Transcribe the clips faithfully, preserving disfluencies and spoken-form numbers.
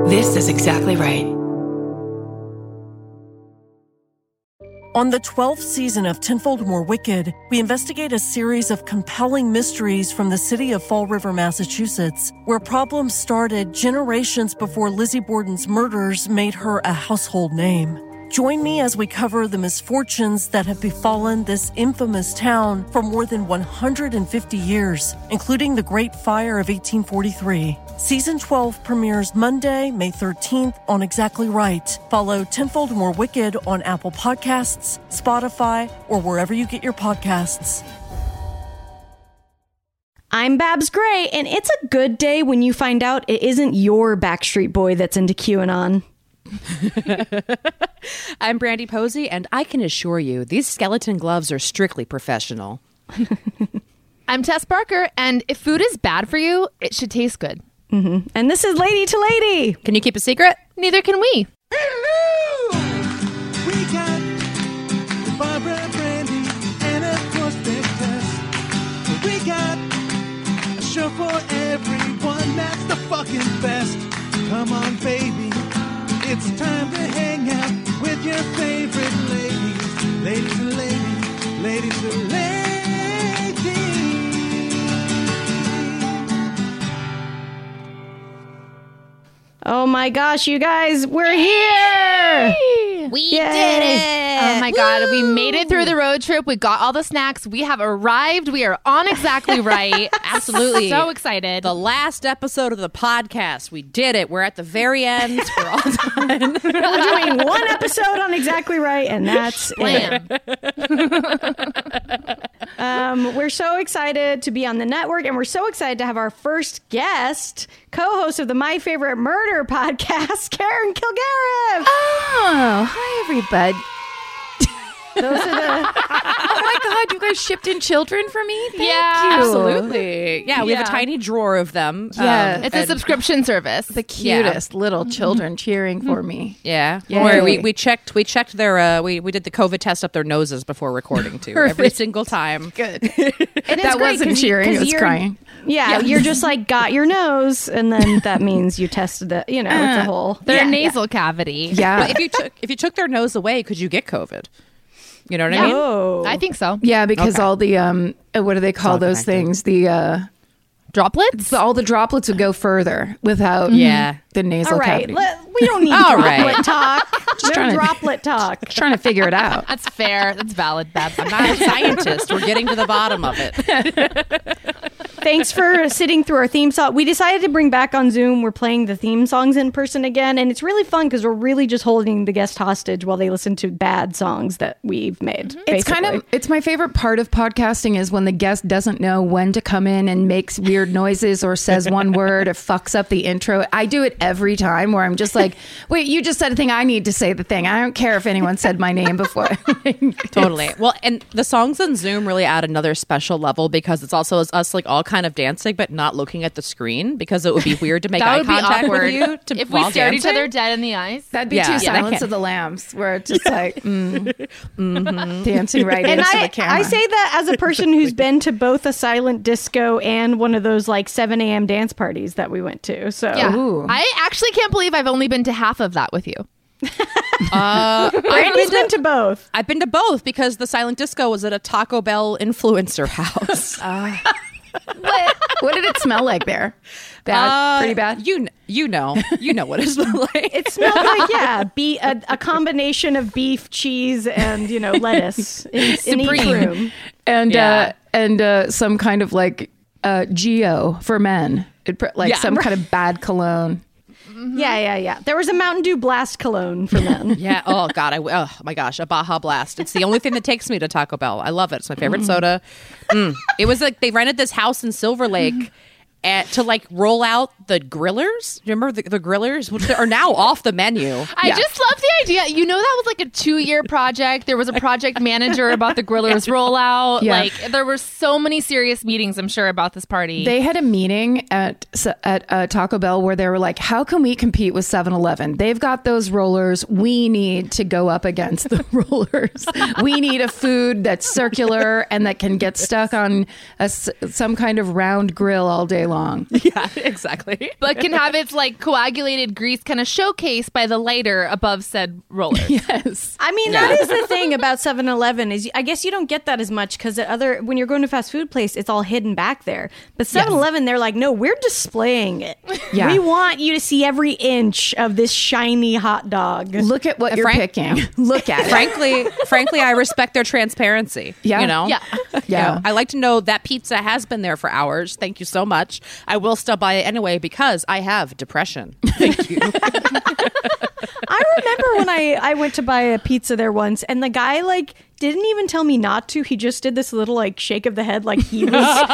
This is exactly right. On the twelfth season of Tenfold More Wicked, we investigate a series of compelling mysteries from the city of Fall River, Massachusetts, where problems started generations before Lizzie Borden's murders made her a household name. Join me as we cover the misfortunes that have befallen this infamous town for more than one hundred fifty years, including the Great Fire of eighteen forty-three. Season twelve premieres Monday, May thirteenth on Exactly Right. Follow Tenfold More Wicked on Apple Podcasts, Spotify, or wherever you get your podcasts. I'm Babs Gray, and it's a good day when you find out it isn't your Backstreet Boy that's into QAnon. I'm Brandy Posey, and I can assure you these skeleton gloves are strictly professional. I'm Tess Barker, and if food is bad for you, it should taste good. Mm-hmm. And this is Lady to Lady. Can you keep a secret? Neither can we. Hello! We got Barbara, Brandy, and of course Big Tess. We got a show for everyone that's the fucking best. Come on, baby. It's time to hang out with your favorite ladies. Ladies to ladies, ladies to ladies. Oh my gosh, you guys, we're here! We Yay. did it! Oh my God, we made it through the road trip. We got all the snacks. We have arrived. We are on Exactly Right. Absolutely. So excited. The last episode of the podcast. We did it. We're at the very end. We're all done. We're doing one episode on Exactly Right, and that's Blam. it. Um, we're so excited to be on the network, and we're so excited to have our first guest, co-host of the My Favorite Murder podcast, Karen Kilgariff. Oh, hi, everybody. Those are the... Oh, my God. You guys shipped in children for me? Thank Yeah, you. Absolutely. Yeah, we have Yeah. a tiny drawer of them. Yeah. Um, It's a and- subscription service. The cutest little children cheering for me. Yeah, Yay. Where we, we checked we checked their uh, we we did the COVID test up their noses before recording too. Every Perfect. single time. Good. And it's That great wasn't 'cause you- cheering. 'cause It was you're- crying. Yeah, you're just like, got your nose, and then that means you tested it. You know, it's a whole... Their yeah, nasal cavity. Yeah. But if you took if you took their nose away, could you get COVID? You know what I Yeah. mean? Oh. I think so. Yeah, because Okay. all the, um, uh, what do they call all those connected. things? The, uh, Droplets? all the droplets would go further without Yeah. the nasal All right, cavity. let, we don't need All droplet right. talk. No trying to- droplet talk. Just trying to figure it out. That's fair. That's valid, Babs. I'm not a scientist. We're getting to the bottom of it. Thanks for sitting through our theme song. We decided to bring back on Zoom. We're playing the theme songs in person again, and it's really fun because we're really just holding the guest hostage while they listen to bad songs that we've made. It's kind of, it's my favorite part of podcasting is when the guest doesn't know when to come in and makes weird noises or says one word or fucks up the intro. I do it every time where I'm just like, wait, you just said a thing. I need to say the thing. I don't care if anyone said my name before. Totally. Well, and the songs on Zoom really add another special level because it's also us like all kind of dancing but not looking at the screen because it would be weird to make That eye would be contact awkward. with you to, if we while stared each dancing. other dead in the eyes. That'd be Yeah. too Yeah, that Silence can't- of the Lambs, where it's just like mm, mm-hmm, dancing right and into I, the camera. I say that as a person who's been to both a silent disco and one of those like seven a.m. dance parties that we went to. So Yeah. Ooh. I actually can't believe I've only been to half of that with you. Uh, I've Brandy's been been to, to both. I've been to both because the silent disco was at a Taco Bell influencer house. what, what did it smell like there? Bad, Uh, pretty bad. You kn- you know you know what it smelled like. It smelled like, yeah, be a, a combination of beef, cheese, and, you know, lettuce in, in each Supreme. room. and Yeah. uh, and uh, some kind of like uh, Geo for men, it, pr- like Yeah. some kind of bad cologne. Yeah, yeah, yeah. There was a Mountain Dew Blast cologne for men. Yeah. Oh God. I. Oh my gosh. A Baja Blast. It's the only thing that takes me to Taco Bell. I love it. It's my favorite soda. Mm. It was like they rented this house in Silver Lake. At, to like roll out the grillers. Remember the, the grillers, which are now off the menu. I Yeah. just love the idea. You know, that was like a two-year project. There was a project manager about the grillers rollout. Yeah. Like, there were so many serious meetings, I'm sure, about this party. They had a meeting at at uh, Taco Bell where they were like, "How can we compete with seven eleven? They've got those rollers. We need to go up against the rollers. We need a food that's circular and that can get stuck on a s some kind of round grill all day long. Yeah, exactly. But can have its like coagulated grease kind of showcased by the lighter above said roller. Yes. I mean, Yeah. that is the thing about seven eleven is I guess you don't get that as much because at other when you're going to a fast food place, it's all hidden back there. But seven eleven, they're like, no, we're displaying it. Yeah. We want you to see every inch of this shiny hot dog. Look at what you're Frank- picking. Look at it. frankly, frankly, I respect their transparency. Yeah. You know? Yeah. Yeah. You know, I like to know that pizza has been there for hours. Thank you so much. I will still buy it anyway because I have depression. Thank you. I remember when I, I went to buy a pizza there once and the guy like didn't even tell me not to. He just did this little like shake of the head like he was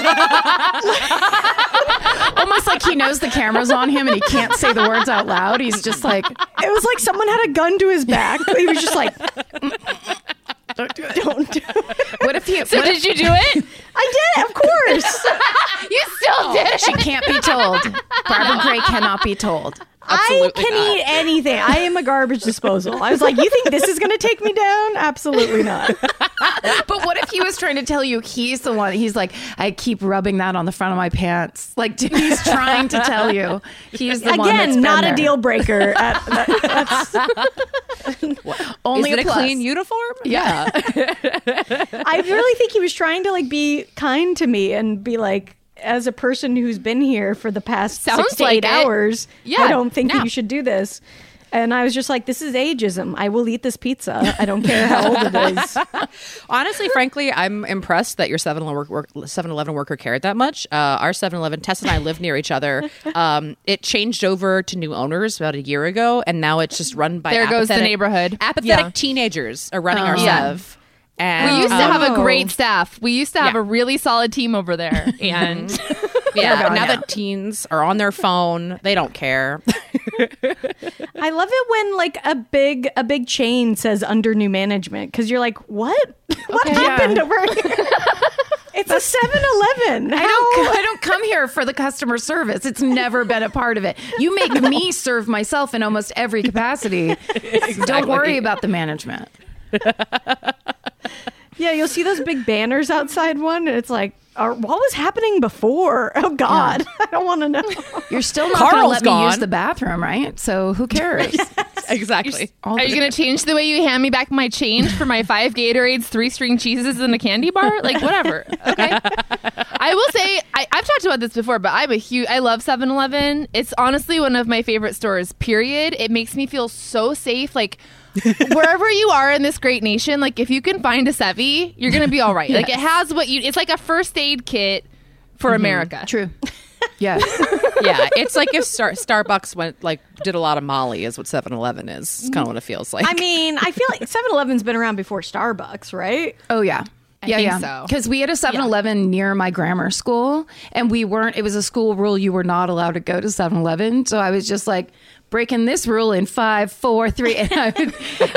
Almost like he knows the camera's on him and he can't say the words out loud. He's just like, it was like someone had a gun to his back. He was just like don't do it. don't do it. What if he? So what did you do it? I did, of course. You still did it. She can't be told. Barbara Gray cannot be told. I Absolutely can not. eat anything. I am a garbage disposal. I was like, you think this is going to take me down? Absolutely not. But what if he was trying to tell you he's the one? He's like, I keep rubbing that on the front of my pants. Like he's trying to tell you he's the one that's Again, been not there. a deal breaker. At, that, that's, Only Is it a a plus. clean uniform? Yeah. I really think he was trying to like be kind to me and be like, as a person who's been here for the past Sounds six to like eight it. hours, Yeah, I don't think no. that you should do this. And I was just like, this is ageism. I will eat this pizza. I don't care how old it is. Honestly, frankly, I'm impressed that your seven eleven worker cared that much. Uh, our seven eleven, Tess and I live near each other. Um, it changed over to new owners about a year ago, and now it's just run by There goes the apathetic- neighborhood. Apathetic Yeah. teenagers are running our Yeah. Sev. And, We used to um, have a Oh. great staff. We used to have Yeah. a really solid team over there. And yeah, God, now yeah. that teens are on their phone, they don't care. I love it when like a big a big chain says under new management because you're like, what? What happened over here? It's a seven eleven. I don't. I don't come here for the customer service. It's never been a part of it. You make me serve myself in almost every capacity. Don't worry about the management. Yeah, you'll see those big banners outside one, and it's like, uh, what was happening before? Oh God, I don't want to know. You're still not going to Carl's let me use gone. the bathroom, right? So who cares? Exactly. All are the- you going to change the way you hand me back my change for my five Gatorades, three string cheeses, and a candy bar? Like, whatever. Okay. I will say, I, I've talked about this before, but I'm a huge, I love seven eleven. It's honestly one of my favorite stores, period. It makes me feel so safe. Like, wherever you are in this great nation, like if you can find a Sevi, you're gonna be all right. Like it has what you. It's like a first aid kit for America. True. Yes. Yeah, it's like if Star- Starbucks went like did a lot of Molly is what seven eleven is. It's kind of what it feels like. I mean, I feel like seven eleven's been around before Starbucks, right? Oh yeah. Yeah, think yeah. so. Because we had a seven eleven near my grammar school, and we weren't. It was a school rule; you were not allowed to go to seven eleven. So I was just like breaking this rule in five, four, three, and, I would,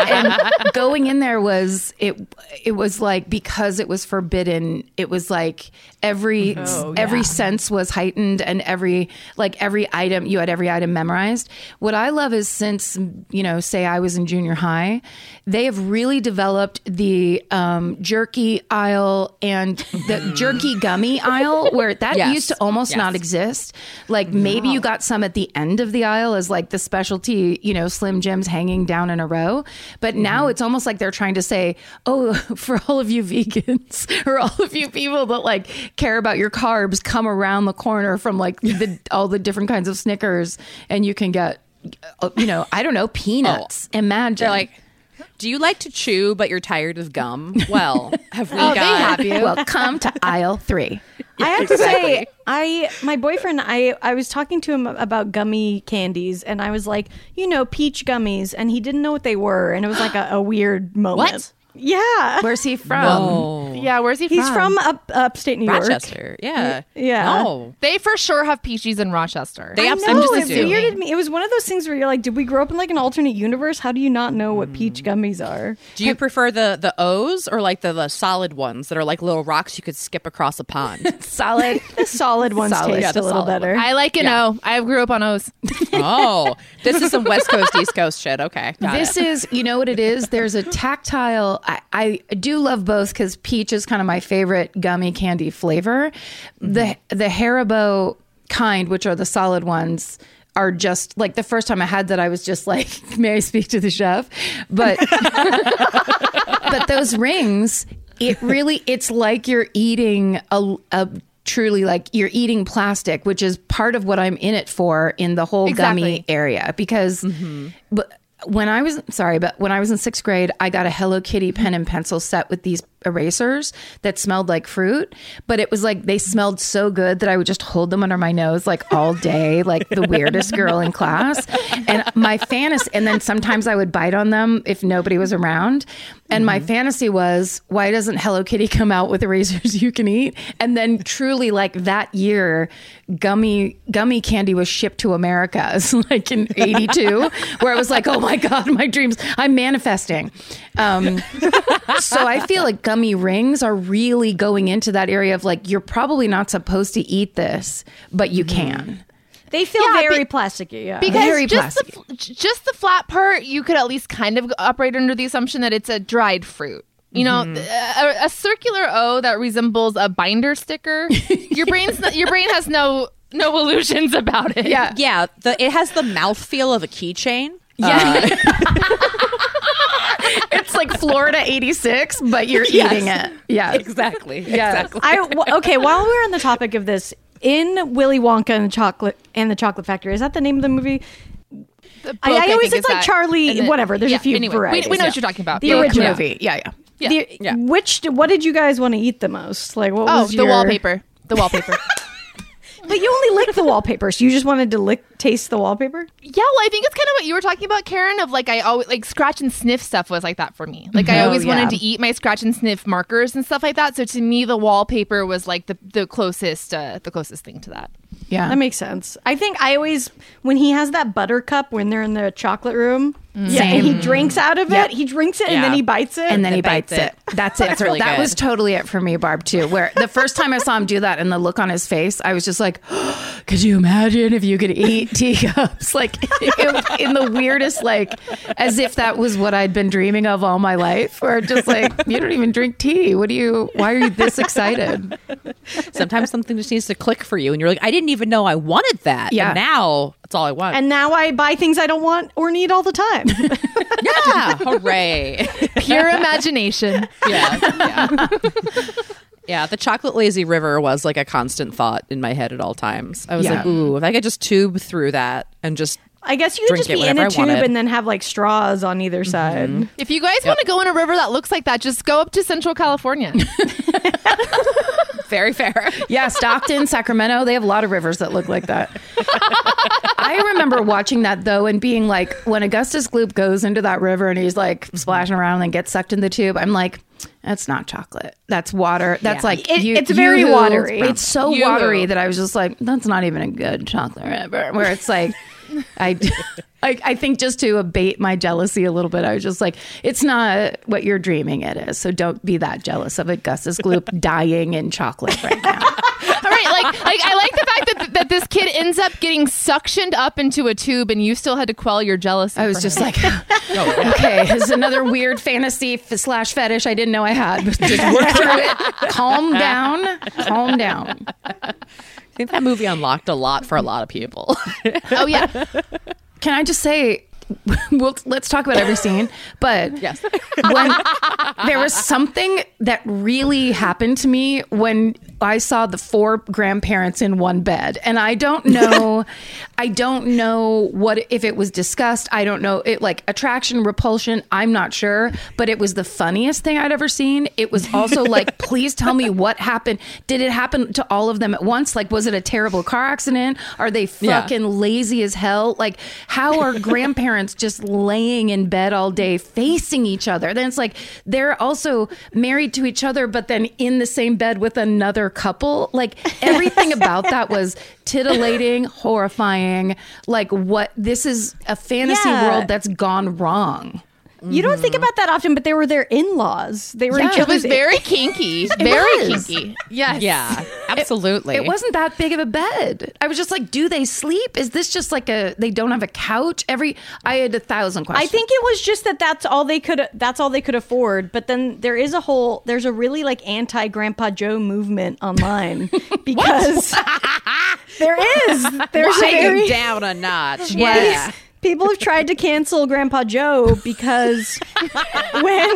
and going in there was it. It was like because it was forbidden. It was like every every sense was heightened, and every like every item you had every item memorized. What I love is since you know, say I was in junior high, they have really developed the um, jerky aisle and the jerky gummy aisle where that Yes. used to almost Yes. not exist. Like maybe you got some at the end of the aisle as like the specialty, you know, Slim Jims hanging down in a row. But now it's almost like they're trying to say, oh, for all of you vegans or all of you people that like care about your carbs, come around the corner from like the, all the different kinds of Snickers and you can get, uh, you know, I don't know, peanuts. Imagine. they're like, do you like to chew but you're tired of gum? Well, have we Oh, they got have you. well, come to aisle three. I have to say, I my boyfriend, I I was talking to him about gummy candies, and I was like, you know, peach gummies, and he didn't know what they were, and it was like a, a weird moment. What? Yeah, Where's he from? No. Yeah, where's he he's from? from up upstate New York. Rochester? Yeah, Yeah. No, They for sure have peaches in Rochester. they I absolutely know, it do. weirded me. It was one of those things where you're like, did we grow up in like an alternate universe? How do you not know what peach gummies are? Do you prefer the the O's or like the, the solid ones that are like little rocks you could skip across a pond? Solid. The solid ones Solid. taste Yeah, the a little solid better. I like an Yeah. O. I grew up on O's. Oh, this is some West Coast East Coast shit. Okay, got This it. is, you know what it is? There's a tactile I, I do love both because peach is kind of my favorite gummy candy flavor. Mm-hmm. The the Haribo kind, which are the solid ones, are just like the first time I had that, I was just like, may I speak to the chef? But but those rings, it really, it's like you're eating a, a truly like you're eating plastic, which is part of what I'm in it for in the whole Exactly. gummy area. Because mm-hmm. but when I was, sorry, but when I was in sixth grade, I got a Hello Kitty pen and pencil set with these erasers that smelled like fruit, but it was like they smelled so good that I would just hold them under my nose like all day, like the weirdest girl in class. And my fantasy, and then sometimes I would bite on them if nobody was around. And mm-hmm. my fantasy was, why doesn't Hello Kitty come out with erasers you can eat? And then truly like that year, gummy gummy candy was shipped to America, like in eighty-two, where I was like, oh my God, my dreams, I'm manifesting. Um, so I feel like gummy rings are really going into that area of like, you're probably not supposed to eat this, but you mm-hmm. can. They feel Yeah, very be- plasticky, yeah. Because Very just the, plasticky. f- just the flat part, you could at least kind of operate under the assumption that it's a dried fruit. You know, Mm-hmm. a, a circular O that resembles a binder sticker. Your brain's not, your brain has no no illusions about it. Yeah. Yeah, the, it has the mouthfeel of a keychain. Yeah. It's like Florida eighty-six, but you're eating it. Yeah. Exactly. Yeah. Exactly. I w- okay. While we're on the topic of this, in Willy Wonka and the Chocolate and the Chocolate Factory, is that the name of the movie? The book, I, I always think, it's is like that. Charlie. And then- whatever. There's yeah, a few anyway, varieties. We, we know yeah. what you're talking about. The Yeah. original movie. Yeah, yeah. Yeah. The, Yeah. Which what did you guys want to eat the most? Like what Oh, was the your wallpaper. The wallpaper. But you only licked the wallpaper, so you just wanted to lick taste the wallpaper. Yeah, well, I think it's kind of what you were talking about, Karen, of like I always like scratch and sniff stuff was like that for me. Like I Oh, always yeah. wanted to eat my scratch and sniff markers and stuff like that. So to me, the wallpaper was like the the closest uh, the closest thing to that. Yeah. That makes sense. I think I always when he has that buttercup when they're in the chocolate room, yeah, and he drinks out of it. Yep. He drinks it and Yeah. then he bites it, and then he Then bites bites it. it. That's it. That's really that good. was totally it for me, Barb, too. Where the first time I saw him do that and the look on his face, I was just like, oh, could you imagine if you could eat teacups? Like it, in the weirdest, like as if that was what I'd been dreaming of all my life. Or just like, you don't even drink tea. What do you, why are you this excited? Sometimes something just needs to click for you, and you're like, I didn't even know I wanted that. Yeah. And now that's all I want. and now I buy things I don't want or need all the time. yeah, hooray! Pure imagination. yeah, yeah, yeah. The chocolate lazy river was like a constant thought in my head at all times. I was Yeah. like, ooh, if I could just tube through that and just I guess you could Drink just it be in whenever a I tube wanted. and then have like straws on either side. If you guys want to go in a river that looks like that, just go up to Central California. very fair. Yeah, Stockton, Sacramento, they have a lot of rivers that look like that. I remember watching that though and being like, when Augustus Gloop goes into that river and he's like splashing around and gets sucked in the tube, I'm like, that's not chocolate. That's water. That's Yeah. like It- you- it's very Yoo-hoo. watery. It's so Yoo-hoo. watery that I was just like, that's not even a good chocolate river. Where it's like, I, I, I think just to abate my jealousy a little bit, I was just like, it's not what you're dreaming it is. So don't be that jealous of Augustus Gloop dying in chocolate right now. All right, like, like I like the fact that that this kid ends up getting suctioned up into a tube, and you still had to quell your jealousy. I was for just him. like, okay, this is another weird fantasy f- slash fetish I didn't know I had. But just work through it. Calm down. Calm down. I think that movie unlocked a lot for a lot of people. oh yeah, Can I just say, we'll, let's talk about every scene, but Yes. when there was something that really happened to me when I saw the four grandparents in one bed, and I don't know, I don't know what if it was discussed. I don't know it like attraction, repulsion. I'm not sure, but it was the funniest thing I'd ever seen. It was also like, please tell me what happened. Did it happen to all of them at once? Like, was it a terrible car accident? Are they Yeah. fucking lazy as hell? Like, how are grandparents just laying in bed all day facing each other? Then it's like they're also married to each other, but then in the same bed with another couple. Like, everything about that was titillating, horrifying. Like, what this is a fantasy Yeah. world that's gone wrong. You don't think about that often, but they were their in-laws. They were Yeah. each It was other's- very kinky. Very was. kinky. Yes. Yeah, absolutely. It wasn't that big of a bed. I was just like, do they sleep? Is this just like a, they don't have a couch? Every, I had a thousand I questions. think it was just that that's all they could that's all they could afford. But then there is a whole there's a really like anti Grandpa Joe movement online because there is there's a Take very him down a notch. Yeah. people have tried to cancel Grandpa Joe because when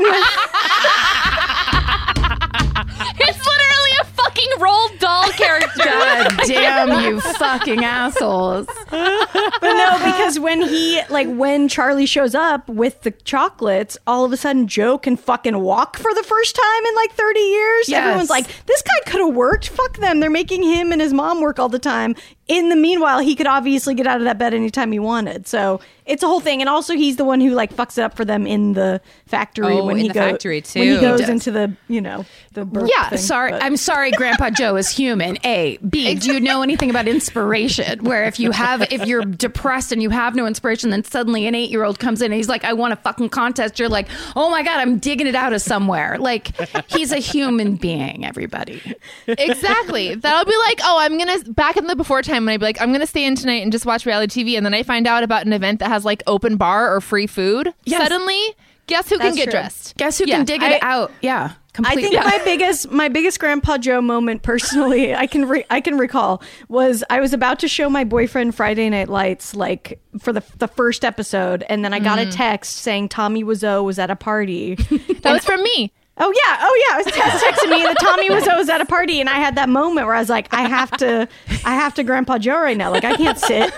It's literally a fucking Roald Dahl character. God damn you fucking assholes. But no, because when he, like, when Charlie shows up with the chocolates, all of a sudden Joe can fucking walk for the first time in like thirty years. Yes. Everyone's like, this guy could have worked. Fuck them. They're making him and his mom work all the time. In the meanwhile, he could obviously get out of that bed anytime he wanted. So it's a whole thing. And also, he's the one who, like, fucks it up for them in the factory Oh, when in he the go- factory, too. When he He goes does. into the, you know, the birth Yeah, thing. sorry. But- I'm sorry, Grandpa Joe is human. A. B. Do you know anything about inspiration? Where if you have, if you're depressed and you have no inspiration, then suddenly an eight year old comes in and he's like, I want a fucking contest. You're like, oh my God, I'm digging it out of somewhere. Like, he's a human being, everybody. Exactly. That'll be like, oh, I'm gonna back in the before time when I'd be like, I'm gonna stay in tonight and just watch reality T V, and then I find out about an event that has like open bar or free food. Yes. Suddenly, guess who can That's get true. dressed? Guess who Yeah, can dig I- it out? Yeah. I Completely. think my biggest my biggest Grandpa Joe moment personally I can re- I can recall was I was about to show my boyfriend Friday Night Lights like for the the first episode, and then I got Mm. a text saying Tommy Wiseau was at a party. That was from me. Oh yeah, oh yeah, it was Tess texting me that Tommy Wiseau was at a party, and I had that moment where I was like, I have to I have to Grandpa Joe right now. Like I can't sit.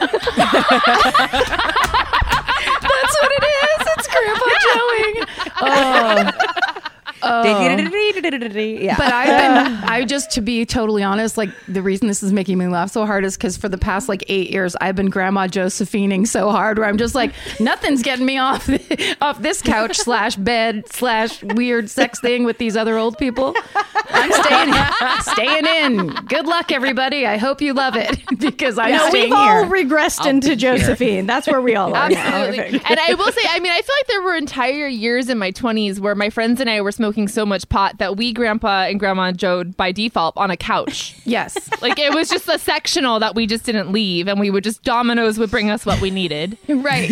That's what it is. It's Grandpa Joeing. Oh. Yeah. But I've been, I just, to be totally honest, like the reason this is making me laugh so hard is because for the past like eight years, I've been Grandma Josephining so hard where I'm just like, nothing's getting me off off this couch slash bed slash weird sex thing with these other old people. I'm staying staying in. Good luck, everybody. I hope you love it because I'm No, staying we've all here. regressed into Josephine. That's where we all are now. I Absolutely. think. And I will say, I mean, I feel like there were entire years in my twenties where my friends and I were smoking so much pot that we Grandpa and Grandma Joe'd by default on a couch. Yes. Like it was just a sectional that we just didn't leave, and we would just Domino's would bring us what we needed. Right.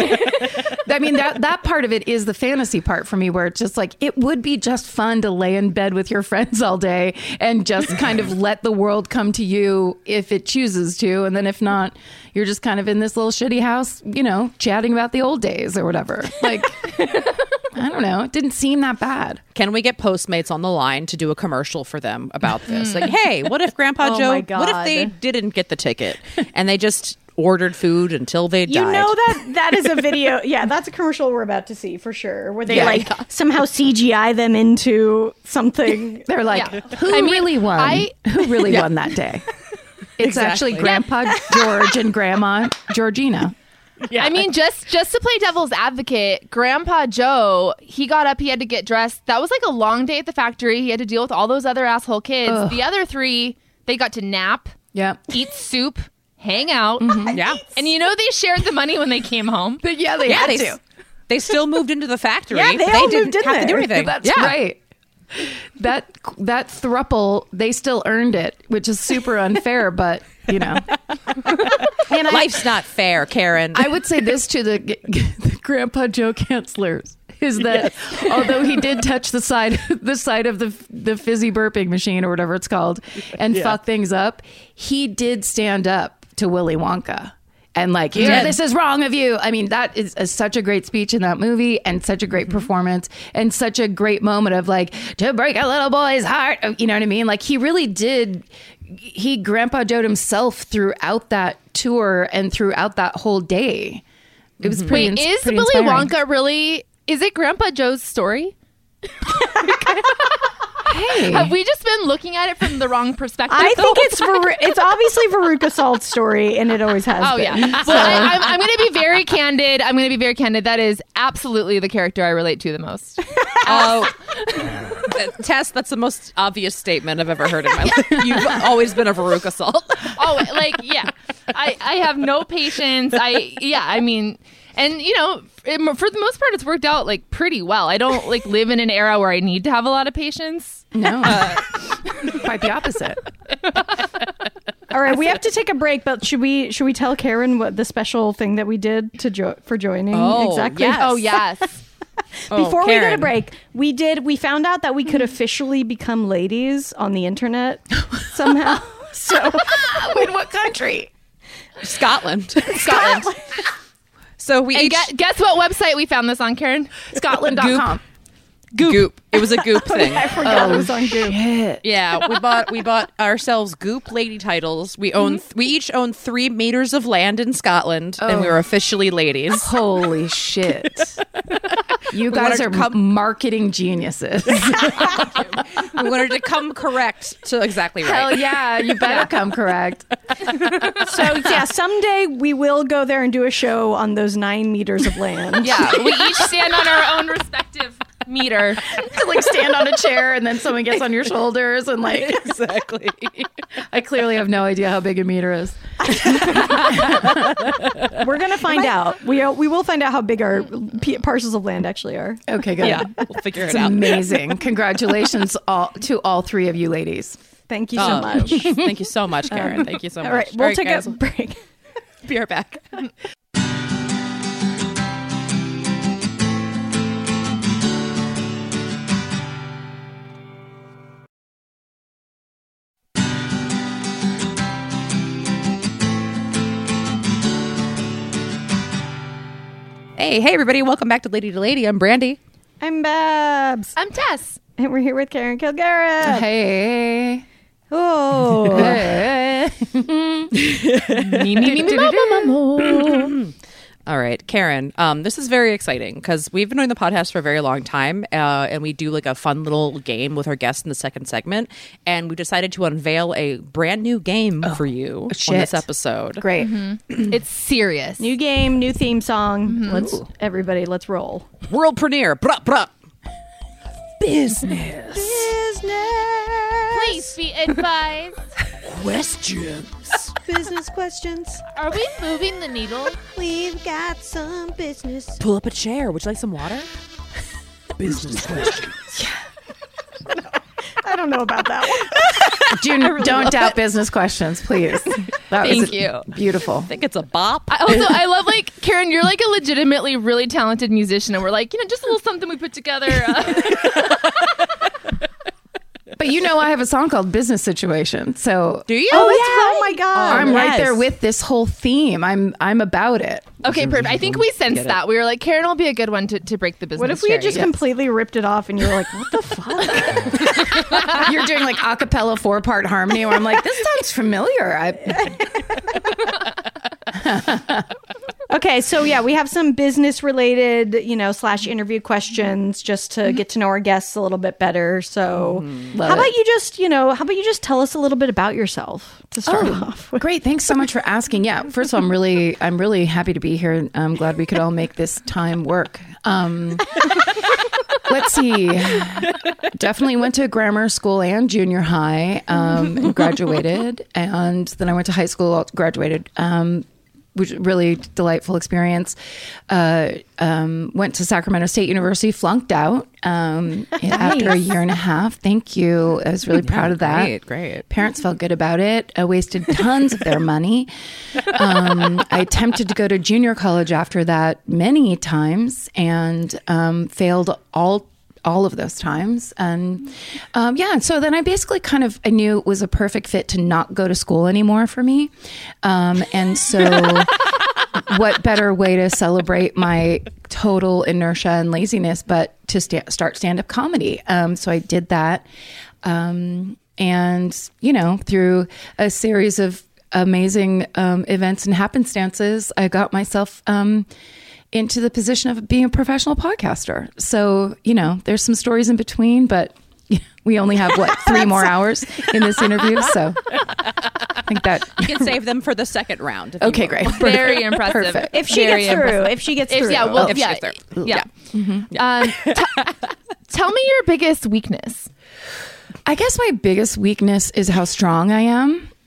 I mean, that that part of it is the fantasy part for me, where it's just like, it would be just fun to lay in bed with your friends all day and just kind of let the world come to you if it chooses to. And then if not, you're just kind of in this little shitty house, you know, chatting about the old days or whatever. Like, I don't know. It didn't seem that bad. Can we get Postmates on the line to do a commercial for them about this? Like, hey, what if Grandpa Oh Joe, my what if God. they didn't get the ticket and they just ordered food until they died? You know that that is a video. Yeah, that's a commercial we're about to see for sure, where they Yeah. like somehow C G I them into something. They're like, Yeah. who I mean, really won? I- who really won that day? It's Exactly. actually Grandpa George and Grandma Georgina. I mean, just just to play devil's advocate, Grandpa Joe, he got up, he had to get dressed. That was like a long day at the factory. He had to deal with all those other asshole kids. Ugh. The other three, they got to nap, Yeah. eat soup, hang out. Yeah. And you know they shared the money when they came home. But yeah, they Yeah, had they, to. they still moved into the factory. Yeah, they all didn't moved in have to do there. anything. That's yeah. right. That that thruple, they still earned it, which is super unfair, but you know. And I, Life's not fair, Karen. I would say this to the, the Grandpa Joe cancelers is that although he did touch the side the side of the the fizzy burping machine or whatever it's called and fuck things up, he did stand up to Willy Wonka. And like, yeah, this is wrong of you. I mean, that is a, such a great speech in that movie and such a great performance and such a great moment of like, to break a little boy's heart. You know what I mean? Like he really did. He Grandpa Joe'd himself throughout that tour and throughout that whole day. It was pretty, Wait, ins- is pretty Willy inspiring. Wonka really, is it Grandpa Joe's story? Hey. Have we just been looking at it from the wrong perspective? I the think whole it's Ver- it's obviously Veruca Salt's story, and it always has. Oh been. yeah. Well, I, I'm, I'm going to be very candid. I'm going to be very candid. That is absolutely the character I relate to the most. Oh, Tess, that's the most obvious statement I've ever heard in my life. You've always been a Veruca Salt. Oh, like yeah. I I have no patience. I yeah. I mean, And you know, it, for the most part, it's worked out like pretty well. I don't like live in an era where I need to have a lot of patience. No, uh, quite the opposite. All right, we have to take a break, but should we should we tell Karen what the special thing that we did to jo- for joining Oh, exactly? yes. Oh yes. Before Oh, we go to Karen. break, we did we found out that we could officially become ladies on the internet somehow. So In what country? Scotland. Scotland. So we And each guess, guess what website we found this on, Karen? Scotland dot com. goop. It was a goop thing. I forgot it was on Goop. Yeah, we bought we bought ourselves Goop lady titles. We own we each own three meters of land in Scotland, and we were officially ladies. Holy shit. You guys wanted are to come- marketing geniuses. We wanted to come correct to exactly right. Hell yeah, you better come correct. So yeah, someday we will go there and do a show on those nine meters of land. Yeah, we each stand on our own respective meter. Like stand on a chair and then someone gets on your shoulders and like Exactly. I clearly have no idea how big a meter is. We're gonna find out. We are, we will find out how big our p- parcels of land actually are. Okay, good. Yeah, we'll figure It's it out. amazing. Congratulations all to all three of you ladies. Thank you so Oh, much. Thank you so much, Karen. Thank you so much. All right, we'll take guys, a break. be right back. Hey, hey, everybody! Welcome back to Lady to Lady. I'm Brandy. I'm Babs, I'm Tess. and we're here with Karen Kilgariff. Hey. Oh, Me, me, me, me, mama, mama. All right, Karen. Um, this is very exciting because we've been doing the podcast for a very long time, uh, and we do like a fun little game with our guests in the second segment. And we decided to unveil a brand new game for you on shit. this episode. Great. It's serious. new game, new theme song. Let's everybody, let's roll. World premiere. Bruh, bruh. Business. Please be advised. Questions. Business questions. Are we moving the needle? We've got some business. Pull up a chair. Would you like some water? Business questions. I don't know about that one. Do, don't doubt business questions, please. That was Thank you. beautiful. I think it's a bop. I also, I love like Karen. You're like a legitimately really talented musician, and we're like, you know, just a little something we put together. Uh, But you know, I have a song called Business Situation. So Do you? Oh, that's, oh my god! I'm right Yes. there with this whole theme. I'm I'm about it. okay, perfect. I think we sensed Get it. that. We were like, Karen will be a good one to, to break the business. What if we had cherry. just completely ripped it off and you were like, what the fuck? You're doing like a cappella four part harmony where I'm like, this sounds familiar. I, Okay, so yeah, we have some business related, you know, slash interview questions just to get to know our guests a little bit better. So Love how about it. you just, you know, how about you just tell us a little bit about yourself to start off with? Great. Thanks so much for asking. Yeah. First of all, I'm really, I'm really happy to be here. I'm glad we could all make this time work. Um, let's see. Definitely went to grammar school and junior high, um, and graduated. And then I went to high school, graduated, um, which was a really delightful experience. Uh, um, went to Sacramento State University, flunked out um, after a year and a half. Thank you. I was really proud of that. Great, great. Parents felt good about it. I wasted tons of their money. Um, I attempted to go to junior college after that many times and um, failed all all of those times. And um, yeah, so then I basically kind of, I knew it was a perfect fit to not go to school anymore for me. Um, and so what better way to celebrate my total inertia and laziness, but to sta- start stand-up comedy. Um, so I did that. Um, and, you know, through a series of amazing um, events and happenstances, I got myself um, into the position of being a professional podcaster. So, you know, there's some stories in between, but we only have, what, three more hours in this interview. So I think that... You can save them for the second round. if you Okay, will. great. Very impressive. Perfect. If she Very gets through, impressive. if she gets If, through. yeah, well, If she yeah, gets through. yeah. Um, t- tell me your biggest weakness. I guess my biggest weakness is how strong I am.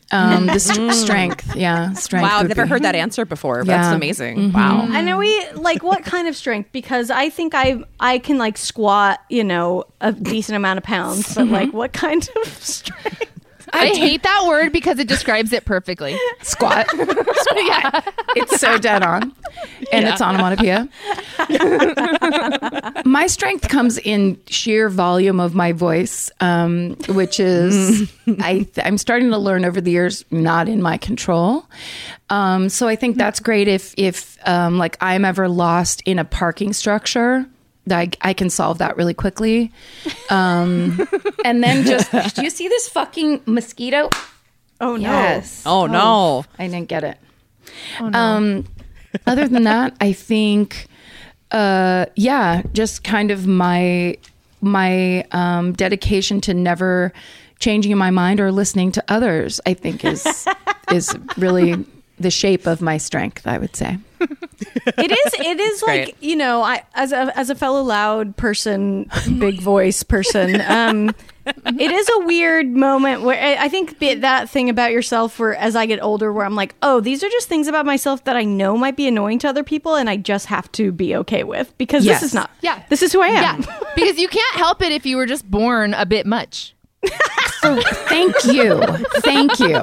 Um, the st- strength, yeah, strength. Wow, I've would never be- heard that answer before. Yeah. That's amazing. Wow. I know we like what kind of strength, because I think I I can like squat, you know, a decent amount of pounds, but like what kind of strength? I hate that word because it describes it perfectly. Squat. Yeah. It's so dead on, and it's onomatopoeia. My strength comes in sheer volume of my voice, um, which is I, I'm starting to learn over the years not in my control. Um, so I think that's great if if um, like I'm ever lost in a parking structure. I, I can solve that really quickly. Um, and then just, do you see this fucking mosquito? Oh no. Yes. Oh, no. I didn't get it. Um, other than that, I think, uh, yeah, just kind of my my um, dedication to never changing my mind or listening to others, I think is is really the shape of my strength, I would say. It is. It is like great. you know, I as a as a fellow loud person, big voice person. Um, it is a weird moment where I I think be- that thing about yourself, where as I get older, where I'm like, oh, these are just things about myself that I know might be annoying to other people, and I just have to be okay with, because Yes. this is not. Yeah. This is who I am. Yeah. Because you can't help it if you were just born a bit much. Thank you. Thank you.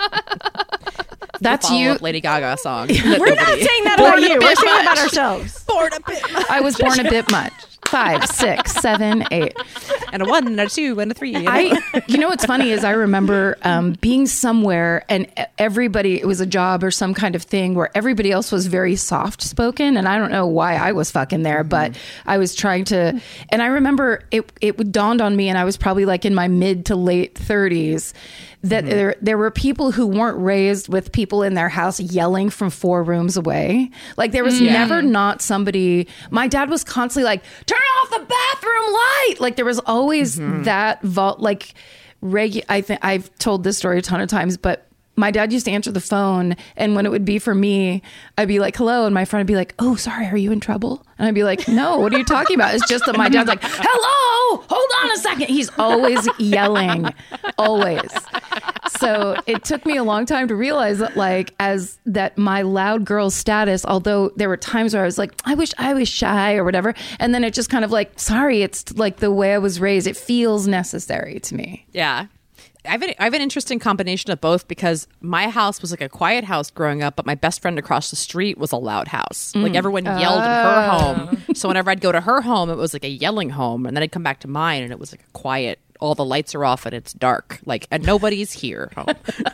That's you. Follow-up Lady Gaga song. We're not saying that about you. We're saying it about ourselves. I was born a bit much. Five, six, seven, eight. And a one, and a two, and a three. I, you know what's funny is I remember um, being somewhere and everybody, it was a job or some kind of thing where everybody else was very soft spoken, and I don't know why I was fucking there, but I was trying to. And I remember it. It dawned on me, and I was probably like in my mid to late thirties. That mm-hmm. there there were people who weren't raised with people in their house yelling from four rooms away. Like there was Yeah. never not somebody. My dad was constantly like, "Turn off the bathroom light!" Like there was always mm-hmm. that vault. Like regu- I think I've told this story a ton of times, but my dad used to answer the phone, and when it would be for me, I'd be like, "Hello," and my friend would be like, "Oh, sorry, are you in trouble?" And I'd be like, "No, what are you talking about?" It's just that my dad's like, "Hello, hold on a second." He's always yelling, always. So it took me a long time to realize that, like, as that my loud girl status, although there were times where I was like, I wish I was shy or whatever. And then it just kind of like, sorry, it's like the way I was raised. It feels necessary to me. Yeah. I have, an, I have an interesting combination of both, because my house was like a quiet house growing up, but my best friend across the street was a loud house. Like everyone yelled in her home. So whenever I'd go to her home, it was like a yelling home. And then I'd come back to mine and it was like a quiet, all the lights are off and it's dark. Like, and nobody's here home.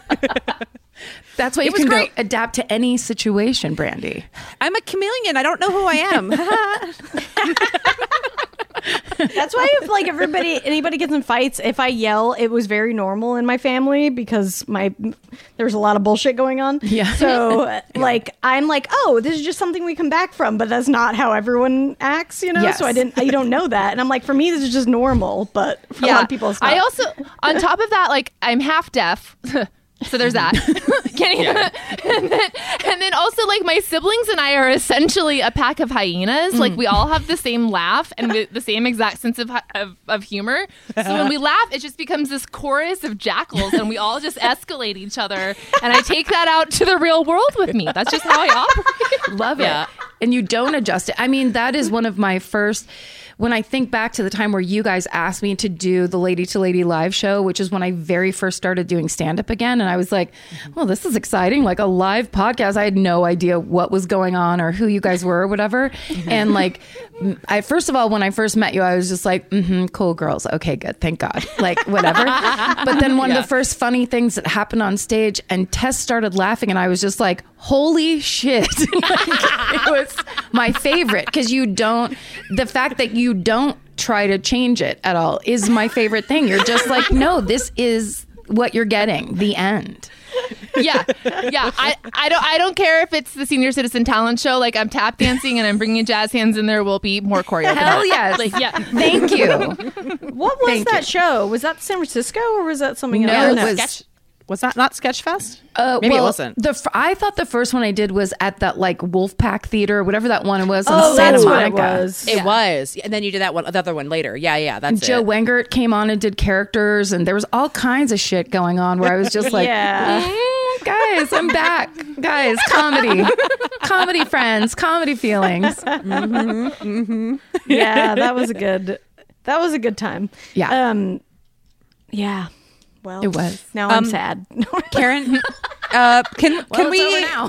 That's why you was can great. go adapt to any situation, Brandy. I'm a chameleon. I don't know who I am. That's why if like everybody anybody gets in fights, if I yell, it was very normal in my family, because my there was a lot of bullshit going on. Yeah. So like I'm like, oh, this is just something we come back from, but that's not how everyone acts, you know. Yes. So I didn't you don't know that, and I'm like, for me, this is just normal, but for a lot of people, it's not. I also, on top of that, like I'm half deaf. So there's that. Can't even. And, then, and then also, like, my siblings and I are essentially a pack of hyenas. Mm. Like, we all have the same laugh and the, the same exact sense of, of of humor. So when we laugh, it just becomes this chorus of jackals, and we all just escalate each other. And I take that out to the real world with me. That's just how I operate. Love it. Yeah. And you don't adjust it. I mean, that is one of my first, when I think back to the time where you guys asked me to do the Lady to Lady live show, which is when I very first started doing stand-up again. And I was like, well, this is exciting. Like a live podcast. I had no idea what was going on or who you guys were or whatever. And like, I first of all, when I first met you, I was just like, mm-hmm, cool girls. Okay, good. Thank God. Like whatever. But then one Yeah. of the first funny things that happened on stage, and Tess started laughing, and I was just like, holy shit. Like, it was my favorite, because you don't, the fact that you don't try to change it at all is my favorite thing. You're just like, no, this is what you're getting. The end. Yeah, yeah. I, I don't I don't care if it's the Senior Citizen Talent Show. Like I'm tap dancing and I'm bringing jazz hands, and there will be more choreo. Hell yes. Like, yeah. Thank you. What was Thank that you. show? Was that San Francisco or was that something No, else? it was Sketch, Was that not Sketchfest? Uh, Maybe well, it wasn't. The f- I thought the first one I did was at that like Wolfpack Theater, whatever that one was in Oh, Santa that's what Monica. it was. It was. And then you did that one, the other one later. Yeah, yeah, that's Joe it. Wengert came on and did characters, and there was all kinds of shit going on where I was just like, Yeah. "Mm, guys, I'm back. Guys, comedy. Comedy friends, comedy feelings. Yeah, that was a good. That was a good time. Yeah. Um. Yeah. Well, It was. Now I'm Um, sad. Karen, uh, can can Well, we it's over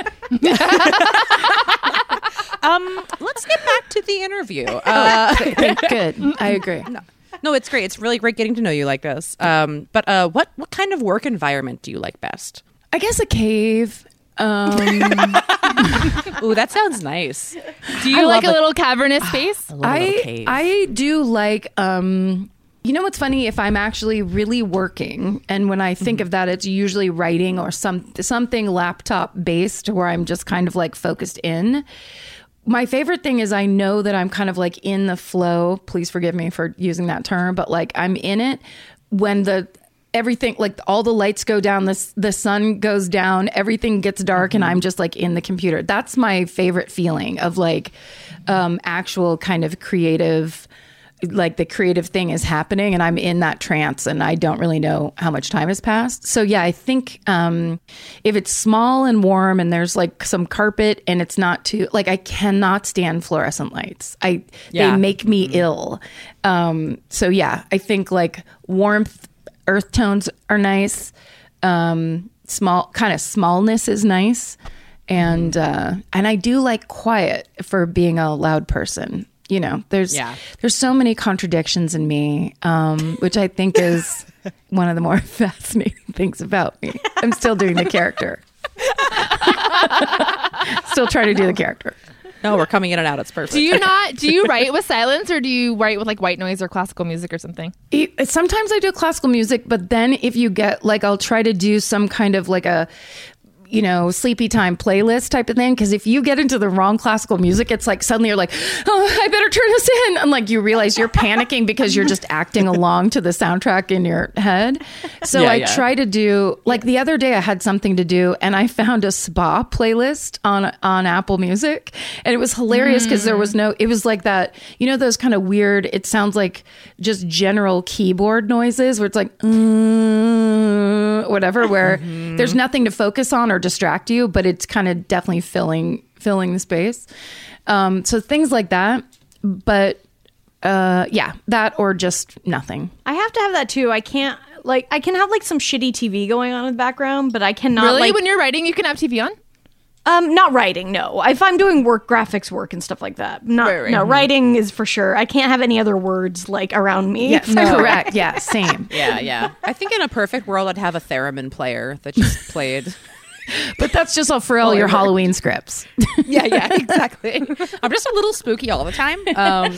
now. um let's get back to the interview. Uh, Good. I agree. no, it's great. It's really great getting to know you like this. Um, but uh, what what kind of work environment do you like best? I guess a cave. Um, Ooh, that sounds nice. Do you like a little cavernous space? I I do like um you know what's funny, if I'm actually really working, and when I think of that, it's usually writing or some something laptop based where I'm just kind of like focused in. My favorite thing is I know that I'm kind of like in the flow. Please forgive me for using that term, but like I'm in it when the everything, like all the lights go down, the, the sun goes down, everything gets dark, and I'm just like in the computer. That's my favorite feeling of like um, actual kind of creative, like the creative thing is happening and I'm in that trance and I don't really know how much time has passed. So yeah, I think um, if it's small and warm and there's like some carpet and it's not too, like I cannot stand fluorescent lights. I Yeah. They make me ill. Um, so yeah, I think like warmth, earth tones are nice. Um, small kind of smallness is nice. And uh, and I do like quiet for being a loud person. You know, there's Yeah. there's so many contradictions in me, um, which I think is one of the more fascinating things about me. I'm still doing the character. Still trying to do the character. No, we're coming in and out. It's perfect. Do you not? Do you write with silence, or do you write with like white noise or classical music or something? It- sometimes I do classical music, but then if you get like, I'll try to do some kind of like a, you know, sleepy time playlist type of thing. Because if you get into the wrong classical music, it's like suddenly you're like, oh, I better turn this in. And like you realize you're panicking because you're just acting along to the soundtrack in your head. So Yeah, I yeah. try to do, like the other day I had something to do and I found a spa playlist on on Apple Music. And it was hilarious because there was no, it was like that, you know, those kind of weird, it sounds like just general keyboard noises where it's like, mm, whatever, where there's nothing to focus on or distract you, but it's kind of definitely filling filling the space. Um, so things like that. But uh, yeah, that or just nothing. I have to have that too. I can't like I can have like some shitty T V going on in the background, but I cannot Really? like When you're writing, you can have T V on? um not writing. No, if I'm doing work, graphics work and stuff like that. Not Right, right. no writing is for sure. I can't have any other words like around me. Yeah, correct. Yeah, same. Yeah, yeah. I think in a perfect world, I'd have a theremin player that just played. But that's just all for all your Halloween scripts. Yeah, yeah, exactly. I'm just a little spooky all the time. Um,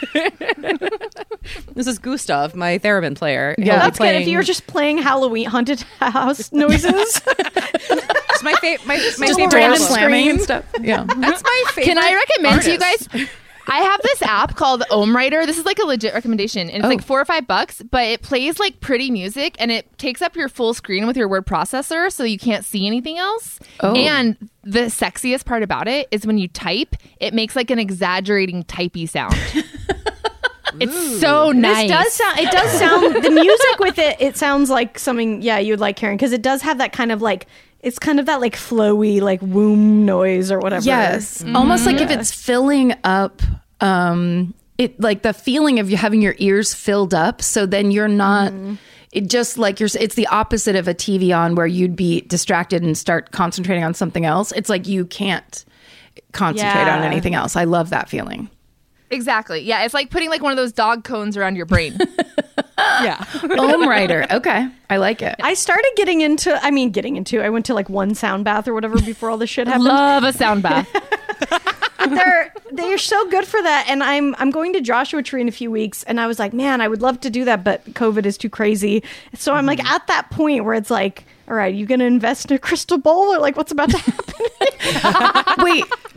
this is Gustav, my theremin player. He'll Yeah. be That's good. If playing- you're just playing Halloween haunted house noises. It's my favorite. My, my Just favorite door album. slamming and stuff. Yeah. That's my favorite. Can I recommend to you artist. guys? I have this app called Ohm Writer. This is like a legit recommendation. And it's Oh. like four or five bucks, but it plays like pretty music and it takes up your full screen with your word processor so you can't see anything else. Oh. And the sexiest part about it is when you type, it makes like an exaggerating typey sound. It's so nice. This does sound. It does sound. The music with it. It sounds like something. Yeah, you'd like, Karen, because it does have that kind of like. It's kind of that like flowy like womb noise or whatever. Yes. Almost like if it's filling up, um, it like the feeling of you having your ears filled up. So then you're not, it just like you're, it's the opposite of a T V on where you'd be distracted and start concentrating on something else. It's like you can't concentrate on Yeah. anything else. I love that feeling. Exactly. Yeah. It's like putting like one of those dog cones around your brain. Yeah. Ohm Writer. Okay. I like it. I started getting into. I mean, getting into. I went to like one sound bath or whatever before all this shit happened. Love a sound bath. they're they're so good for that, and I'm I'm going to Joshua Tree in a few weeks, and I was like, man, I would love to do that, but COVID is too crazy. So I'm like at that point where it's like, all right, you gonna invest in a crystal bowl or like what's about to happen? Wait,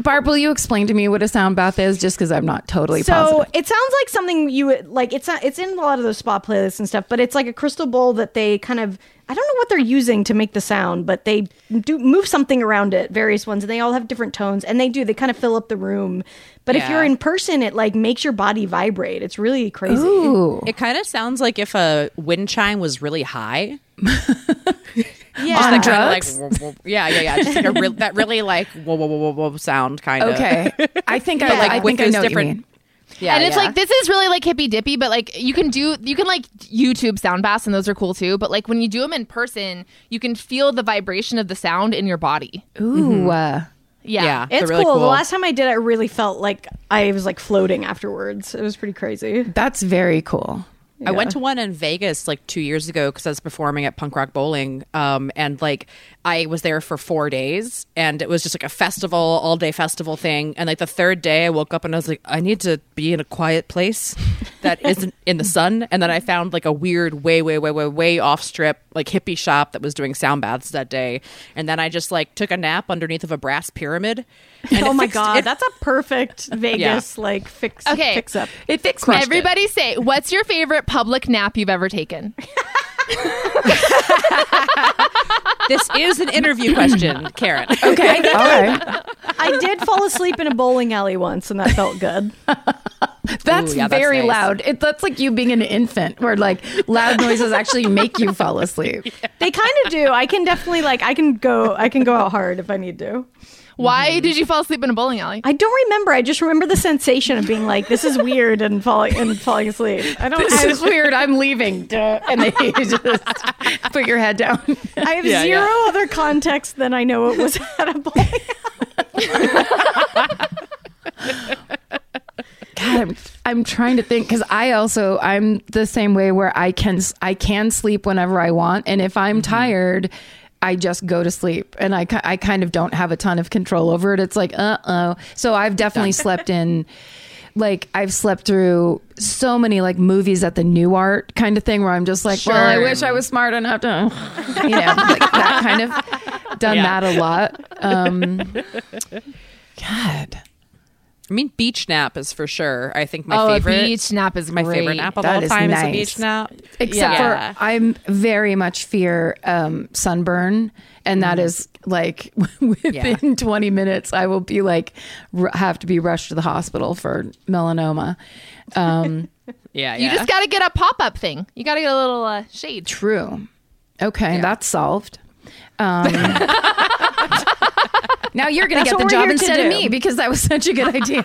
Barb, will you explain to me what a sound bath is? Just because I'm not totally So positive. it sounds like something you would like. It's not. It's in a lot of those spa playlists and stuff. But it's like a crystal bowl that they kind of. I don't know what they're using to make the sound, but they do move something around it. Various ones, and they all have different tones. And they do. They kind of fill up the room. But if Yeah. you're in person, it like makes your body vibrate. It's really crazy. Ooh. It kind of sounds like if a wind chime was really high. Yeah. On Kinda drugs? Like, whoa, whoa, yeah, yeah, yeah. Just like a real, that really like whoa, whoa, whoa, whoa, whoa sound kind of. Okay. I think I, like I with think I those know what you different- mean. Yeah, and it's yeah. like this is really like hippy dippy, but like you can do you can like YouTube sound baths and those are cool too. But like when you do them in person, you can feel the vibration of the sound in your body. Ooh. uh, Yeah, Yeah. They're It's really cool. The cool. last time I did it, I really felt like I was like floating afterwards. It was pretty crazy. that's very cool. I went to one in Vegas like two years ago because I was performing at Punk Rock Bowling. Um, and like I was there for four days and it was just like a festival, all day festival thing. And like the third day I woke up and I was like, I need to be in a quiet place that isn't in the sun. And then I found like a weird, way, way, way, way, way off strip, like hippie shop that was doing sound baths that day. And then I just like took a nap underneath of a brass pyramid. And Oh it my fixed- god, it- that's a perfect Vegas like fix Okay. fix up. It fixed Crushed it. Everybody say, what's your favorite public nap you've ever taken? This is an interview question, Karen. Okay. All right. I did fall asleep in a bowling alley once, and that felt good. That's Ooh, yeah, that's very nice. loud. It, that's like you being an infant where like loud noises actually make you fall asleep. They kind of do. I can definitely like I can go I can go out hard if I need to. Why did you fall asleep in a bowling alley? I don't remember. I just remember the sensation of being like, "This is weird," and falling and falling asleep. I don't. This I, is weird. I'm leaving. Duh. And then you just put your head down. I have Yeah, zero yeah. other context than I know it was at a bowling alley. God, I'm, I'm trying to think because I also I'm the same way where I can I can sleep whenever I want, and if I'm tired, I just go to sleep, and I ki- I kind of don't have a ton of control over it. It's like uh oh. So I've definitely slept in. Like I've slept through so many like movies at the New Art kind of thing where I'm just like, well, I Sure. wish I was smart enough to, you know, like that kind of done Yeah. that a lot. Um, God. I mean, beach nap is for sure. I think my oh, favorite. a beach nap is my great. favorite nap of That all is time is a nice. beach nap. Except Yeah. for I'm very much fear um, sunburn, and that is like within twenty minutes I will be like r- have to be rushed to the hospital for melanoma. Um, Yeah, yeah. You just got to get a pop up thing. You got to get a little uh, shade. true. Okay, that's solved. Um, now you're going to That's get the what we're job here to instead of do. me because that was such a good idea.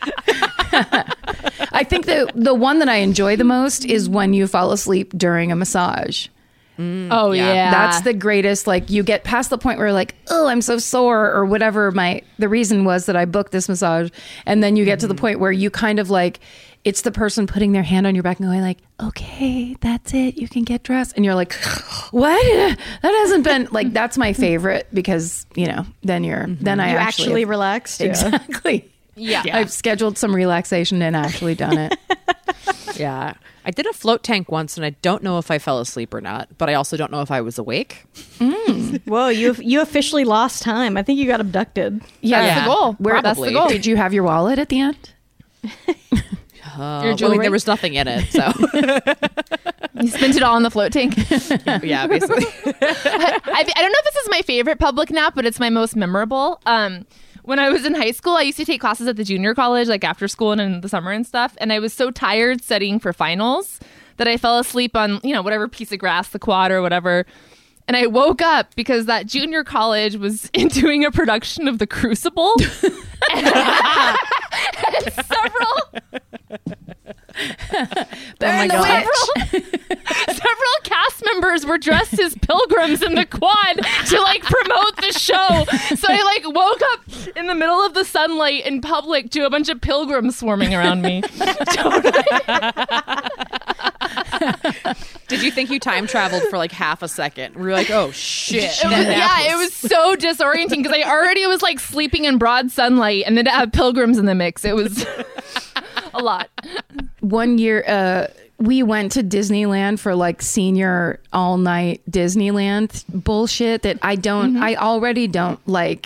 I think the the one that I enjoy the most is when you fall asleep during a massage. Oh, yeah. yeah. That's the greatest. Like you get past the point where you're like, oh, I'm so sore or whatever. My the reason was that I booked this massage, and then you get to the point where you kind of like it's the person putting their hand on your back and going like, okay, that's it. You can get dressed, and you're like, what? That hasn't been like that's my favorite because you know then you're then I You actually, actually have- relaxed. Yeah. exactly. Yeah. I've scheduled some relaxation and actually done it. Yeah. I did a float tank once and I don't know if I fell asleep or not, but I also don't know if I was awake. Whoa, you you officially lost time. I think you got abducted. Yeah, That's the goal. Where, That's the probably. goal. Did you have your wallet at the end? Uh, Your well, like, jewelry? there was nothing in it, so You spent it all in the float tank. yeah, basically. I, I don't know if this is my favorite public nap, but it's my most memorable. Um, when I was in high school, I used to take classes at the junior college, like after school and in the summer and stuff. And I was so tired studying for finals that I fell asleep on, you know, whatever piece of grass, the quad or whatever. And I woke up because that junior college was doing a production of The Crucible. and, and several Burn the witch. several cast members were dressed as pilgrims in the quad to like promote the show. So I like woke up in the middle of the sunlight in public to a bunch of pilgrims swarming around me. Did you think you time traveled for like half a second? We were like, oh shit. It was- yeah, it was so disorienting because I already was like sleeping in broad sunlight and then to have pilgrims in the mix. It was a lot. One year, uh, we went to Disneyland for like senior all night Disneyland bullshit that I don't, I already don't like